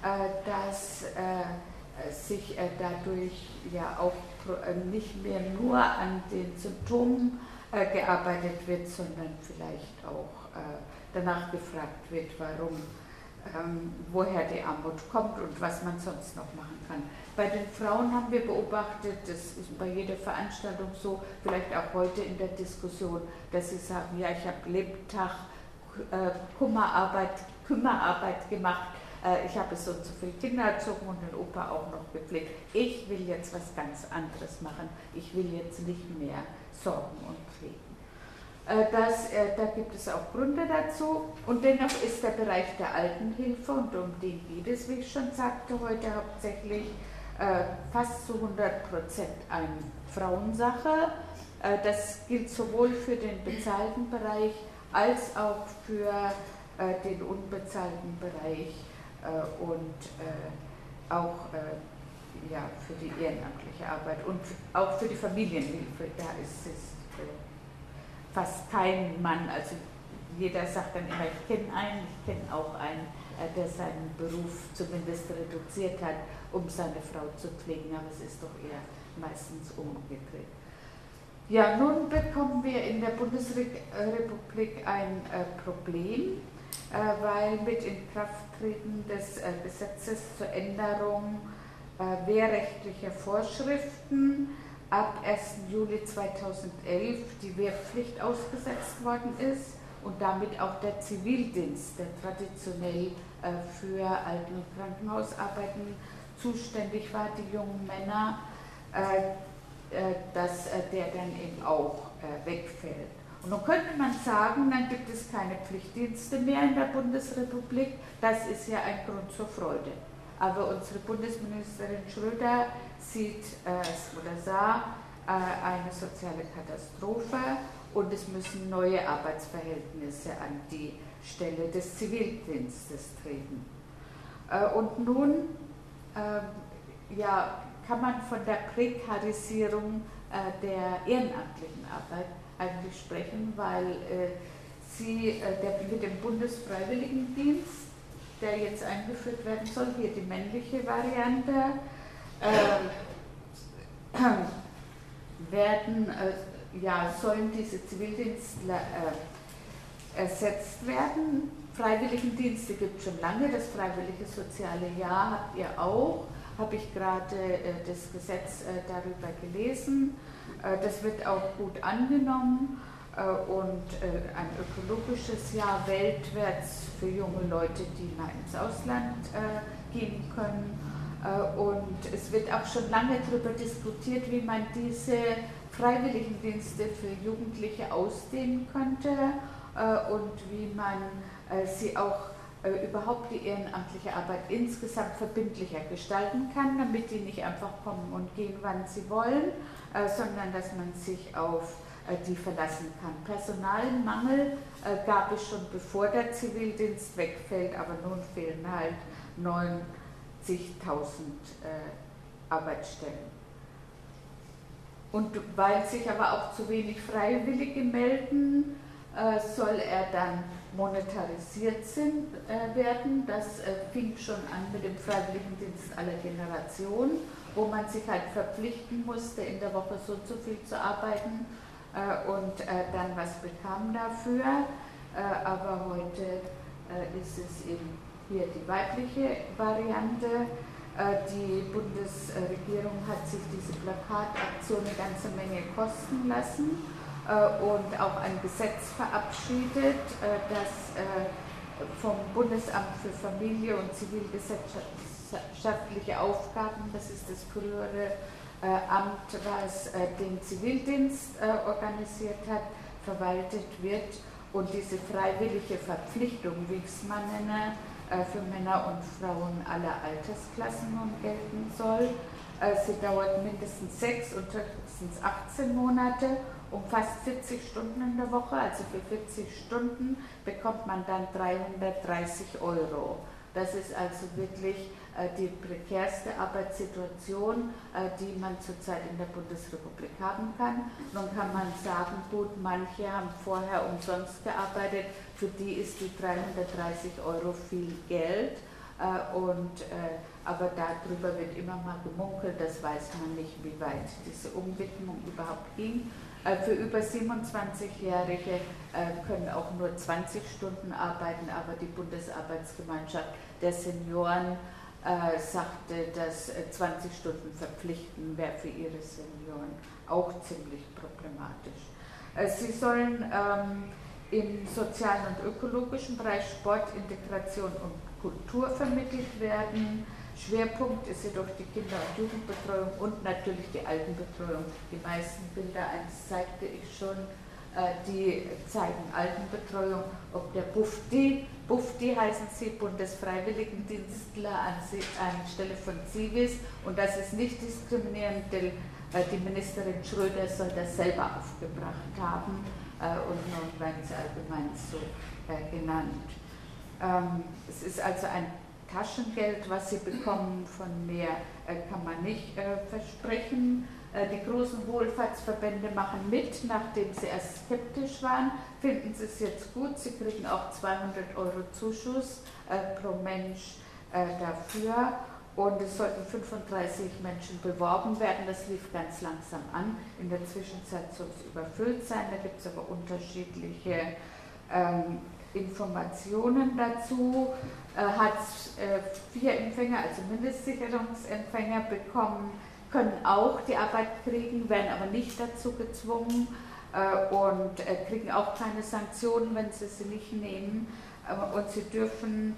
dass äh, sich äh, dadurch ja auch äh, nicht mehr nur an den Symptomen äh, gearbeitet wird, sondern vielleicht auch äh, danach gefragt wird, warum, ähm, woher die Armut kommt und was man sonst noch machen kann. Bei den Frauen haben wir beobachtet, das ist bei jeder Veranstaltung so, vielleicht auch heute in der Diskussion, dass sie sagen, ja, ich habe Lebtag äh, Kummerarbeit, Kümmerarbeit gemacht, ich habe so und so viele Kinder erzogen und den Opa auch noch gepflegt. Ich will jetzt was ganz anderes machen. Ich will jetzt nicht mehr sorgen und pflegen. Das, da gibt es auch Gründe dazu. Und dennoch ist der Bereich der Altenhilfe, und um den geht es, wie ich schon sagte, heute hauptsächlich fast zu hundert Prozent eine Frauensache. Das gilt sowohl für den bezahlten Bereich als auch für den unbezahlten Bereich. Und äh, auch äh, ja, für die ehrenamtliche Arbeit und auch für die Familienhilfe. Da ist es äh, fast kein Mann, also jeder sagt dann immer, ich kenne einen, ich kenne auch einen, äh, der seinen Beruf zumindest reduziert hat, um seine Frau zu pflegen, aber es ist doch eher meistens umgedreht. Ja, nun bekommen wir in der Bundesrepublik ein äh, Problem, äh, weil mit Inkrafttreten des äh, Gesetzes zur Änderung äh, wehrrechtlicher Vorschriften ab ersten Juli zweitausendelf die Wehrpflicht ausgesetzt worden ist und damit auch der Zivildienst, der traditionell äh, für Alten- und Krankenhausarbeiten zuständig war, die jungen Männer, äh, äh, dass äh, der dann eben auch äh, wegfällt. Und nun könnte man sagen, dann gibt es keine Pflichtdienste mehr in der Bundesrepublik. Das ist ja ein Grund zur Freude. Aber unsere Bundesministerin Schröder sieht äh, oder sah äh, eine soziale Katastrophe und es müssen neue Arbeitsverhältnisse an die Stelle des Zivildienstes treten. Äh, und nun äh, ja, kann man von der Prekarisierung äh, der ehrenamtlichen Arbeit eigentlich sprechen, weil äh, sie äh, der, mit dem Bundesfreiwilligendienst, der jetzt eingeführt werden soll, hier die männliche Variante, äh, werden, äh, ja, sollen diese Zivildienstler äh, ersetzt werden. Freiwilligendienste gibt es schon lange, das freiwillige soziale Jahr habt ihr auch, habe ich gerade äh, das Gesetz äh, darüber gelesen. Äh, das wird auch gut angenommen äh, und äh, ein ökologisches Jahr weltwärts für junge Leute, die mal ins Ausland äh, gehen können. Äh, und es wird auch schon lange darüber diskutiert, wie man diese Freiwilligendienste für Jugendliche ausdehnen könnte äh, und wie man äh, sie auch äh, überhaupt die ehrenamtliche Arbeit insgesamt verbindlicher gestalten kann, damit die nicht einfach kommen und gehen, wann sie wollen, äh, sondern dass man sich auf äh, die verlassen kann. Personalmangel äh, gab es schon bevor der Zivildienst wegfällt, aber nun fehlen halt neunzigtausend äh, Arbeitsstellen. Und weil sich aber auch zu wenig Freiwillige melden, äh, soll er dann monetarisiert sind, äh, werden. Das äh, fing schon an mit dem Freiwilligendienst aller Generationen, wo man sich halt verpflichten musste, in der Woche so und so viel zu arbeiten äh, und äh, dann was bekam dafür. Äh, aber heute äh, ist es eben hier die weibliche Variante. Äh, die Bundesregierung hat sich diese Plakataktion eine ganze Menge kosten lassen und auch ein Gesetz verabschiedet, das vom Bundesamt für Familie und zivilgesellschaftliche Aufgaben, das ist das frühere Amt, was den Zivildienst organisiert hat, verwaltet wird und diese freiwillige Verpflichtung, wie ich es mal nenne, für Männer und Frauen aller Altersklassen nun gelten soll. Sie dauert mindestens sechs und höchstens achtzehn Monate, umfasst vierzig Stunden in der Woche, also für vierzig Stunden bekommt man dann dreihundertdreißig Euro. Das ist also wirklich äh, die prekärste Arbeitssituation, äh, die man zurzeit in der Bundesrepublik haben kann. Nun kann man sagen, gut, manche haben vorher umsonst gearbeitet, für die ist die dreihundertdreißig Euro viel Geld. Äh, und, äh, aber darüber wird immer mal gemunkelt, das weiß man nicht, wie weit diese Umwidmung überhaupt ging. Äh, für über siebenundzwanzigjährige äh, können auch nur zwanzig Stunden arbeiten, aber die Bundesarbeitsgemeinschaft der Senioren äh, sagte, dass äh, zwanzig Stunden verpflichten wäre für ihre Senioren auch ziemlich problematisch. Äh, sie sollen ähm, im sozialen und ökologischen Bereich Sport, Integration und Kultur vermittelt werden. Schwerpunkt ist jedoch die Kinder- und Jugendbetreuung und natürlich die Altenbetreuung. Die meisten Bilder, eins zeigte ich schon, äh, die zeigen Altenbetreuung. Ob der Bufdi, Bufdi heißen sie, Bundesfreiwilligendienstler anstelle von Zivis, und das ist nicht diskriminierend, denn äh, die Ministerin Schröder soll das selber aufgebracht haben äh, und nun werden sie allgemein so äh, genannt. Ähm, es ist also ein Taschengeld, was sie bekommen, von mehr äh, kann man nicht äh, versprechen. Äh, die großen Wohlfahrtsverbände machen mit, nachdem sie erst skeptisch waren, finden sie es jetzt gut. Sie kriegen auch zweihundert Euro Zuschuss äh, pro Mensch äh, dafür, und es sollten fünfunddreißig Menschen beworben werden. Das lief ganz langsam an. In der Zwischenzeit soll es überfüllt sein, da gibt es aber unterschiedliche ähm, Informationen dazu. Äh, hat äh, vier Empfänger, also Mindestsicherungsempfänger bekommen, können auch die Arbeit kriegen, werden aber nicht dazu gezwungen äh, und äh, kriegen auch keine Sanktionen, wenn sie sie nicht nehmen. Äh, und sie dürfen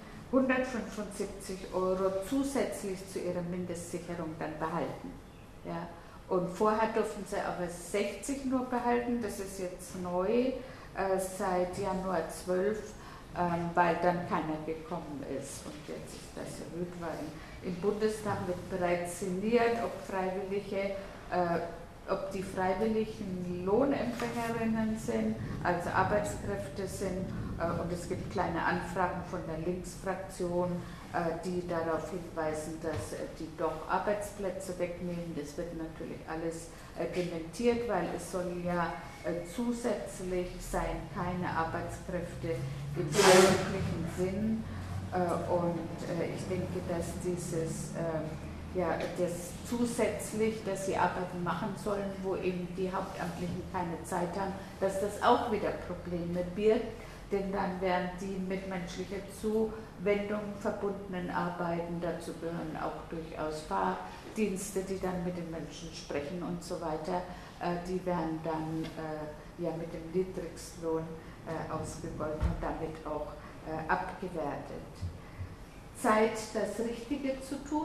hundertfünfundsiebzig Euro zusätzlich zu ihrer Mindestsicherung dann behalten. Ja. Und vorher durften sie aber sechzig nur behalten, das ist jetzt neu, äh, seit Januar zwölf, ähm, weil dann keiner gekommen ist. Und jetzt ist das erhöht worden. Im Bundestag wird bereits sinniert, ob Freiwillige, äh, ob die freiwilligen Lohnempfängerinnen sind, also Arbeitskräfte sind. Äh, und es gibt kleine Anfragen von der Linksfraktion, äh, die darauf hinweisen, dass äh, die doch Arbeitsplätze wegnehmen. Das wird natürlich alles äh, dementiert, weil es soll ja äh, zusätzlich sein, keine Arbeitskräfte im eigentlichen Sinn. Äh, und äh, ich denke, dass dieses äh, ja, das zusätzlich, dass sie Arbeiten machen sollen, wo eben die Hauptamtlichen keine Zeit haben, dass das auch wieder Probleme birgt, denn dann werden die mit menschlicher Zuwendung verbundenen Arbeiten, dazu gehören auch durchaus Fahrdienste, die dann mit den Menschen sprechen und so weiter, äh, die werden dann äh, ja, mit dem Niedrigstlohn äh, ausgegolten und damit auch äh, abgewertet. Zeit, das Richtige zu tun,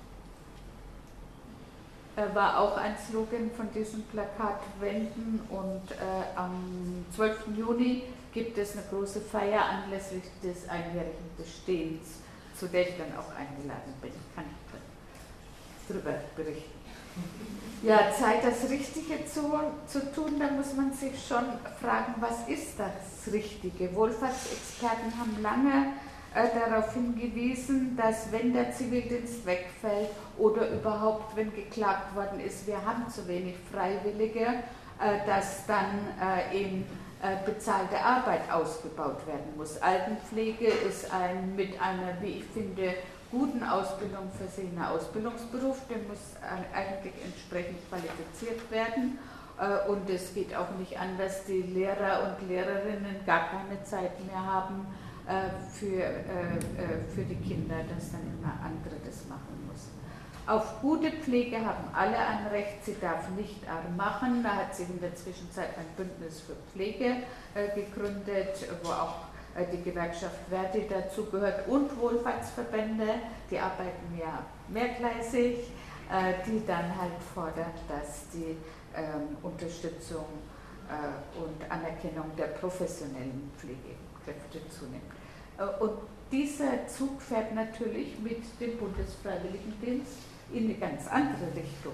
war auch ein Slogan von diesen Plakatwänden, und äh, am zwölften Juni gibt es eine große Feier anlässlich des einjährigen Bestehens, zu der ich dann auch eingeladen bin. Kann ich darüber berichten. Ja, Zeit, das Richtige zu, zu tun, da muss man sich schon fragen, was ist das Richtige? Wohlfahrtsexperten haben lange äh, darauf hingewiesen, dass wenn der Zivildienst wegfällt oder überhaupt, wenn geklagt worden ist, wir haben zu wenig Freiwillige, äh, dass dann äh, eben äh, bezahlte Arbeit ausgebaut werden muss. Altenpflege ist ein mit einer, wie ich finde, guten Ausbildung versehener Ausbildungsberuf, der muss äh, eigentlich entsprechend qualifiziert werden. Äh, und es geht auch nicht an, dass die Lehrer und Lehrerinnen gar keine Zeit mehr haben Für, äh, für die Kinder, dass dann immer andere das machen müssen. Auf gute Pflege haben alle ein Recht, sie darf nicht arm machen. Da hat sich in der Zwischenzeit ein Bündnis für Pflege äh, gegründet, wo auch äh, die Gewerkschaft Verdi dazugehört und Wohlfahrtsverbände, die arbeiten ja mehrgleisig, äh, die dann halt fordert, dass die äh, Unterstützung äh, und Anerkennung der professionellen Pflegekräfte zunimmt. Und dieser Zug fährt natürlich mit dem Bundesfreiwilligendienst in eine ganz andere Richtung,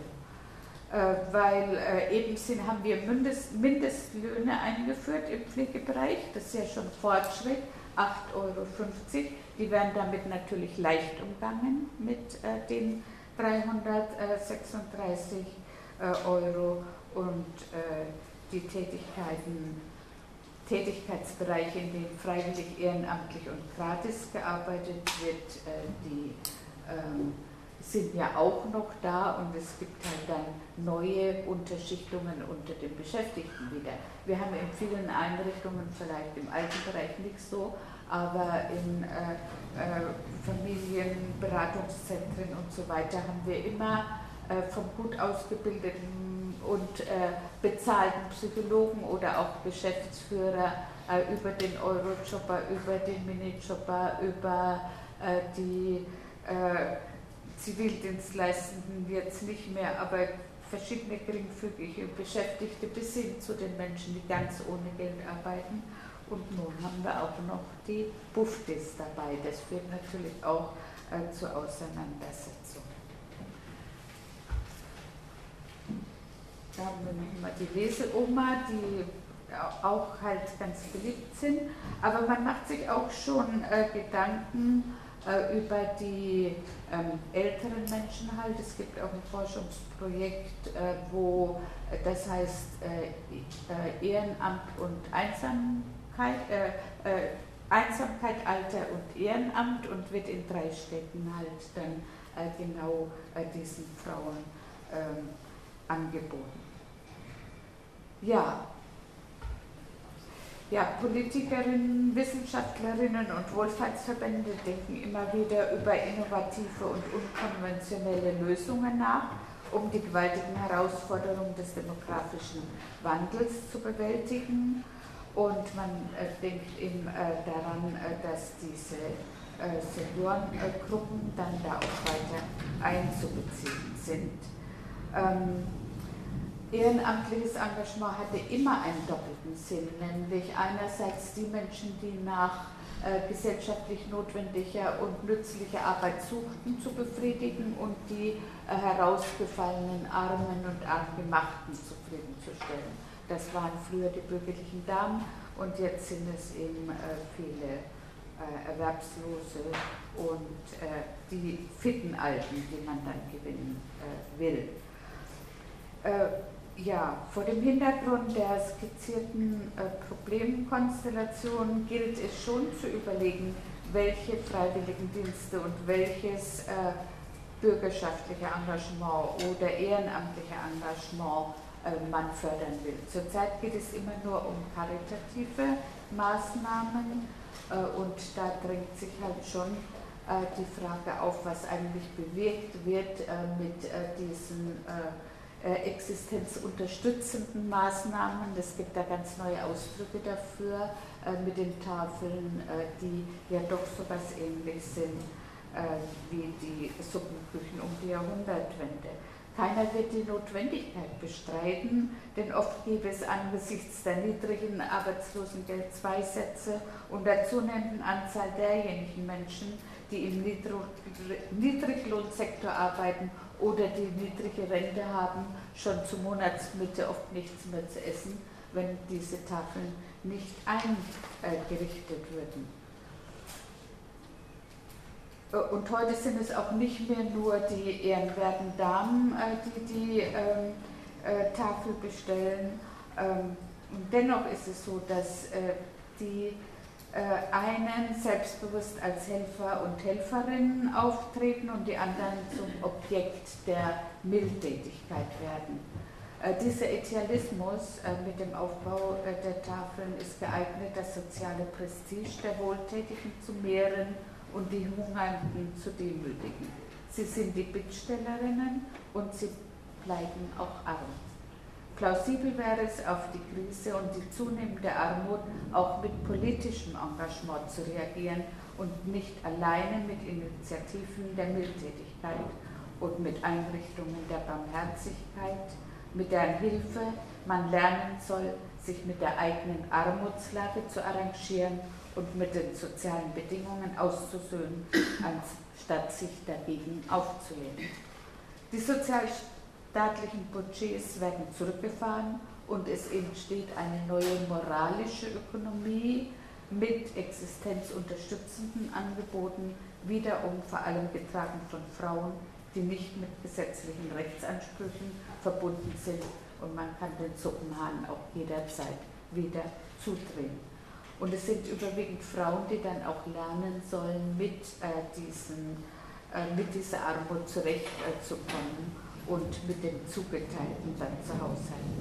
weil eben sind, haben wir Mindest, Mindestlöhne eingeführt im Pflegebereich, das ist ja schon Fortschritt, acht Euro fünfzig, die werden damit natürlich leicht umgangen mit den dreihundertsechsunddreißig Euro, und die Tätigkeiten Tätigkeitsbereiche, in denen freiwillig, ehrenamtlich und gratis gearbeitet wird, die ähm, sind ja auch noch da, und es gibt halt dann neue Unterschichtungen unter den Beschäftigten wieder. Wir haben in vielen Einrichtungen, vielleicht im Altenbereich nicht so, aber in äh, äh, Familienberatungszentren und so weiter haben wir immer äh, vom gut ausgebildeten und äh, bezahlten Psychologen oder auch Geschäftsführer äh, über den Eurojobber, über den Minijobber, über äh, die äh, Zivildienstleistenden jetzt nicht mehr, aber verschiedene geringfügige Beschäftigte bis hin zu den Menschen, die ganz ohne Geld arbeiten. Und nun haben wir auch noch die Buftis dabei. Das führt natürlich auch äh, zur Auseinandersetzung. Da haben wir nochmal die Leseoma, die auch halt ganz beliebt sind. Aber man macht sich auch schon äh, Gedanken äh, über die ähm, älteren Menschen halt. Es gibt auch ein Forschungsprojekt, äh, wo äh, das heißt äh, äh, Ehrenamt und Einsamkeit, äh, äh, Einsamkeit, Alter und Ehrenamt, und wird in drei Städten halt dann äh, genau äh, diesen Frauen äh, angeboten. Ja, ja, Politikerinnen, Wissenschaftlerinnen und Wohlfahrtsverbände denken immer wieder über innovative und unkonventionelle Lösungen nach, um die gewaltigen Herausforderungen des demografischen Wandels zu bewältigen. Und man äh, denkt eben äh, daran, äh, dass diese äh, Seniorengruppen dann da auch weiter einzubeziehen sind. Ähm, ehrenamtliches Engagement hatte immer einen doppelten Sinn, nämlich einerseits die Menschen, die nach äh, gesellschaftlich notwendiger und nützlicher Arbeit suchten, zu befriedigen und die äh, herausgefallenen Armen und Armgemachten zufriedenzustellen. Das waren früher die bürgerlichen Damen und jetzt sind es eben äh, viele äh, Erwerbslose und äh, die fitten Alten, die man dann gewinnen äh, will. Äh, Ja, vor dem Hintergrund der skizzierten äh, Problemkonstellation gilt es schon zu überlegen, welche Freiwilligendienste und welches äh, bürgerschaftliche Engagement oder ehrenamtliche Engagement äh, man fördern will. Zurzeit geht es immer nur um karitative Maßnahmen äh, und da drängt sich halt schon äh, die Frage auf, was eigentlich bewirkt wird äh, mit äh, diesen äh, existenzunterstützenden Maßnahmen. Es gibt da ganz neue Ausdrücke dafür äh, mit den Tafeln, äh, die ja doch so was ähnlich sind äh, wie die Suppenküchen um die Jahrhundertwende. Keiner wird die Notwendigkeit bestreiten, denn oft gäbe es angesichts der niedrigen Arbeitslosengeld zwei Sätze und der zunehmenden Anzahl derjenigen Menschen, die im Niedriglohnsektor arbeiten oder die niedrige Rente haben, schon zur Monatsmitte oft nichts mehr zu essen, wenn diese Tafeln nicht eingerichtet würden. Und heute sind es auch nicht mehr nur die ehrenwerten Damen, die die ähm, äh, Tafel bestellen. Ähm, und dennoch ist es so, dass äh, die einen selbstbewusst als Helfer und Helferinnen auftreten und die anderen zum Objekt der Mildtätigkeit werden. Äh, dieser Idealismus äh, mit dem Aufbau äh, der Tafeln ist geeignet, das soziale Prestige der Wohltätigen zu mehren und die Hungernden zu demütigen. Sie sind die Bittstellerinnen und sie bleiben auch arm. Plausibel wäre es, auf die Krise und die zunehmende Armut auch mit politischem Engagement zu reagieren und nicht alleine mit Initiativen der Mildtätigkeit und mit Einrichtungen der Barmherzigkeit, mit deren Hilfe man lernen soll, sich mit der eigenen Armutslage zu arrangieren und mit den sozialen Bedingungen auszusöhnen, anstatt sich dagegen aufzulehnen. Die sozialstaatlichen Budgets werden zurückgefahren und es entsteht eine neue moralische Ökonomie mit existenzunterstützenden Angeboten, wiederum vor allem getragen von Frauen, die nicht mit gesetzlichen Rechtsansprüchen verbunden sind und man kann den Suppenhahn auch jederzeit wieder zudrehen. Und es sind überwiegend Frauen, die dann auch lernen sollen, mit, äh, diesen, äh, mit dieser Armut zurechtzukommen äh, und mit dem Zugeteilten dann zu haushalten.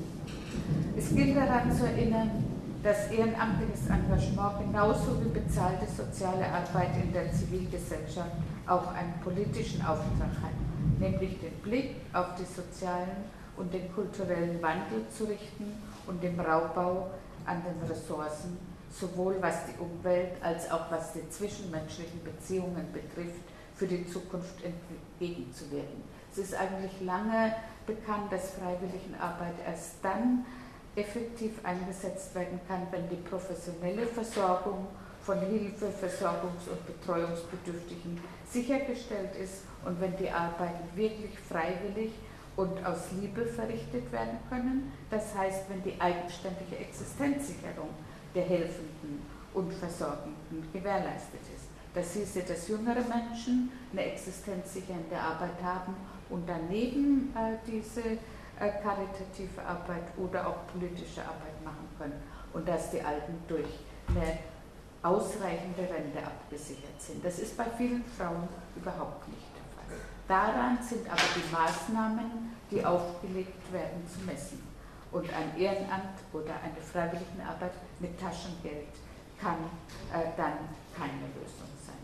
Es gilt daran zu erinnern, dass ehrenamtliches Engagement genauso wie bezahlte soziale Arbeit in der Zivilgesellschaft auch einen politischen Auftrag hat, nämlich den Blick auf die sozialen und den kulturellen Wandel zu richten und den Raubbau an den Ressourcen, sowohl was die Umwelt als auch was die zwischenmenschlichen Beziehungen betrifft, für die Zukunft entgegenzuwirken. Es ist eigentlich lange bekannt, dass Freiwilligenarbeit erst dann effektiv eingesetzt werden kann, wenn die professionelle Versorgung von Hilfe-, Versorgungs- und Betreuungsbedürftigen sichergestellt ist und wenn die Arbeiten wirklich freiwillig und aus Liebe verrichtet werden können. Das heißt, wenn die eigenständige Existenzsicherung der Helfenden und Versorgenden gewährleistet ist. Das hieße, dass jüngere Menschen eine existenzsichernde Arbeit haben und daneben äh, diese äh, karitative Arbeit oder auch politische Arbeit machen können und dass die Alten durch eine ausreichende Rente abgesichert sind. Das ist bei vielen Frauen überhaupt nicht der Fall. Daran sind aber die Maßnahmen, die aufgelegt werden, zu messen. Und ein Ehrenamt oder eine Freiwilligenarbeit mit Taschengeld kann äh, dann keine Lösung sein.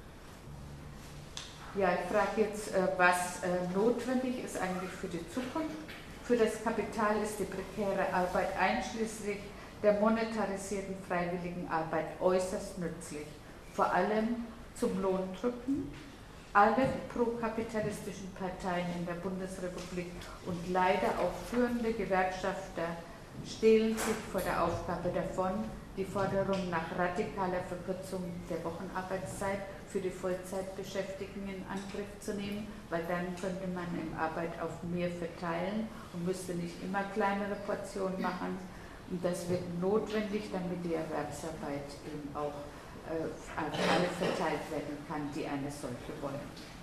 Ja, ich frage jetzt, äh, was äh, notwendig ist eigentlich für die Zukunft. Für das Kapital ist die prekäre Arbeit einschließlich der monetarisierten Freiwilligenarbeit äußerst nützlich, vor allem zum Lohndrücken, Alle prokapitalistischen Parteien in der Bundesrepublik und leider auch führende Gewerkschafter stehlen sich vor der Aufgabe davon, die Forderung nach radikaler Verkürzung der Wochenarbeitszeit für die Vollzeitbeschäftigten in Angriff zu nehmen, weil dann könnte man im Arbeit auf mehr verteilen und müsste nicht immer kleinere Portionen machen. Und das wird notwendig, damit die Erwerbsarbeit eben auch äh, an alle verteilt werden kann, die eine solche wollen.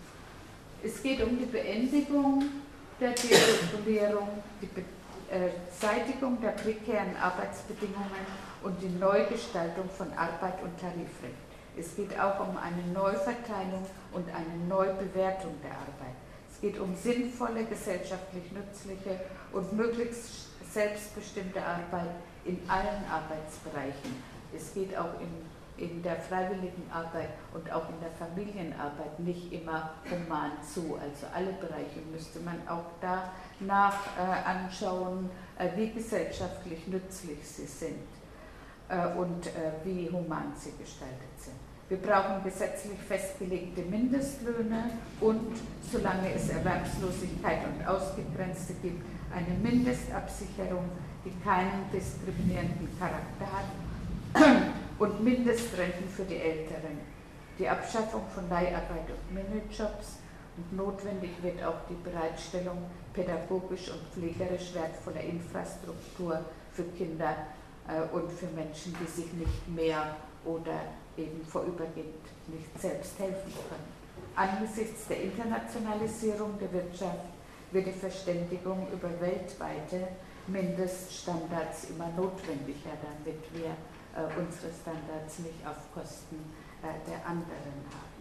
Es geht um die Beendigung der Deregulierung, die Beseitigung der prekären Arbeitsbedingungen und die Neugestaltung von Arbeit und Tarifrecht. Es geht auch um eine Neuverteilung und eine Neubewertung der Arbeit. Es geht um sinnvolle, gesellschaftlich nützliche und möglichst selbstbestimmte Arbeit in allen Arbeitsbereichen. Es geht auch in, in der freiwilligen Arbeit und auch in der Familienarbeit nicht immer human zu. Also alle Bereiche müsste man auch danach äh, anschauen, äh, wie gesellschaftlich nützlich sie sind und äh, wie human sie gestaltet sind. Wir brauchen gesetzlich festgelegte Mindestlöhne und, solange es Erwerbslosigkeit und Ausgegrenzte gibt, eine Mindestabsicherung, die keinen diskriminierenden Charakter hat, und Mindestrenten für die Älteren. Die Abschaffung von Leiharbeit und Minijobs, und notwendig wird auch die Bereitstellung pädagogisch und pflegerisch wertvoller Infrastruktur für Kinder und für Menschen, die sich nicht mehr oder eben vorübergehend nicht selbst helfen können. Angesichts der Internationalisierung der Wirtschaft wird die Verständigung über weltweite Mindeststandards immer notwendiger, damit wir äh, unsere Standards nicht auf Kosten äh, der anderen haben.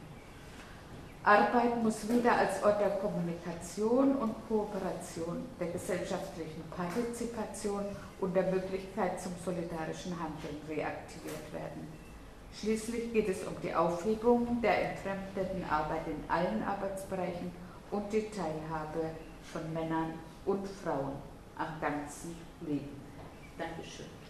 Arbeit muss wieder als Ort der Kommunikation und Kooperation, der gesellschaftlichen Partizipation und der Möglichkeit zum solidarischen Handeln reaktiviert werden. Schließlich geht es um die Aufhebung der entfremdeten Arbeit in allen Arbeitsbereichen und die Teilhabe von Männern und Frauen am ganzen Leben. Dankeschön.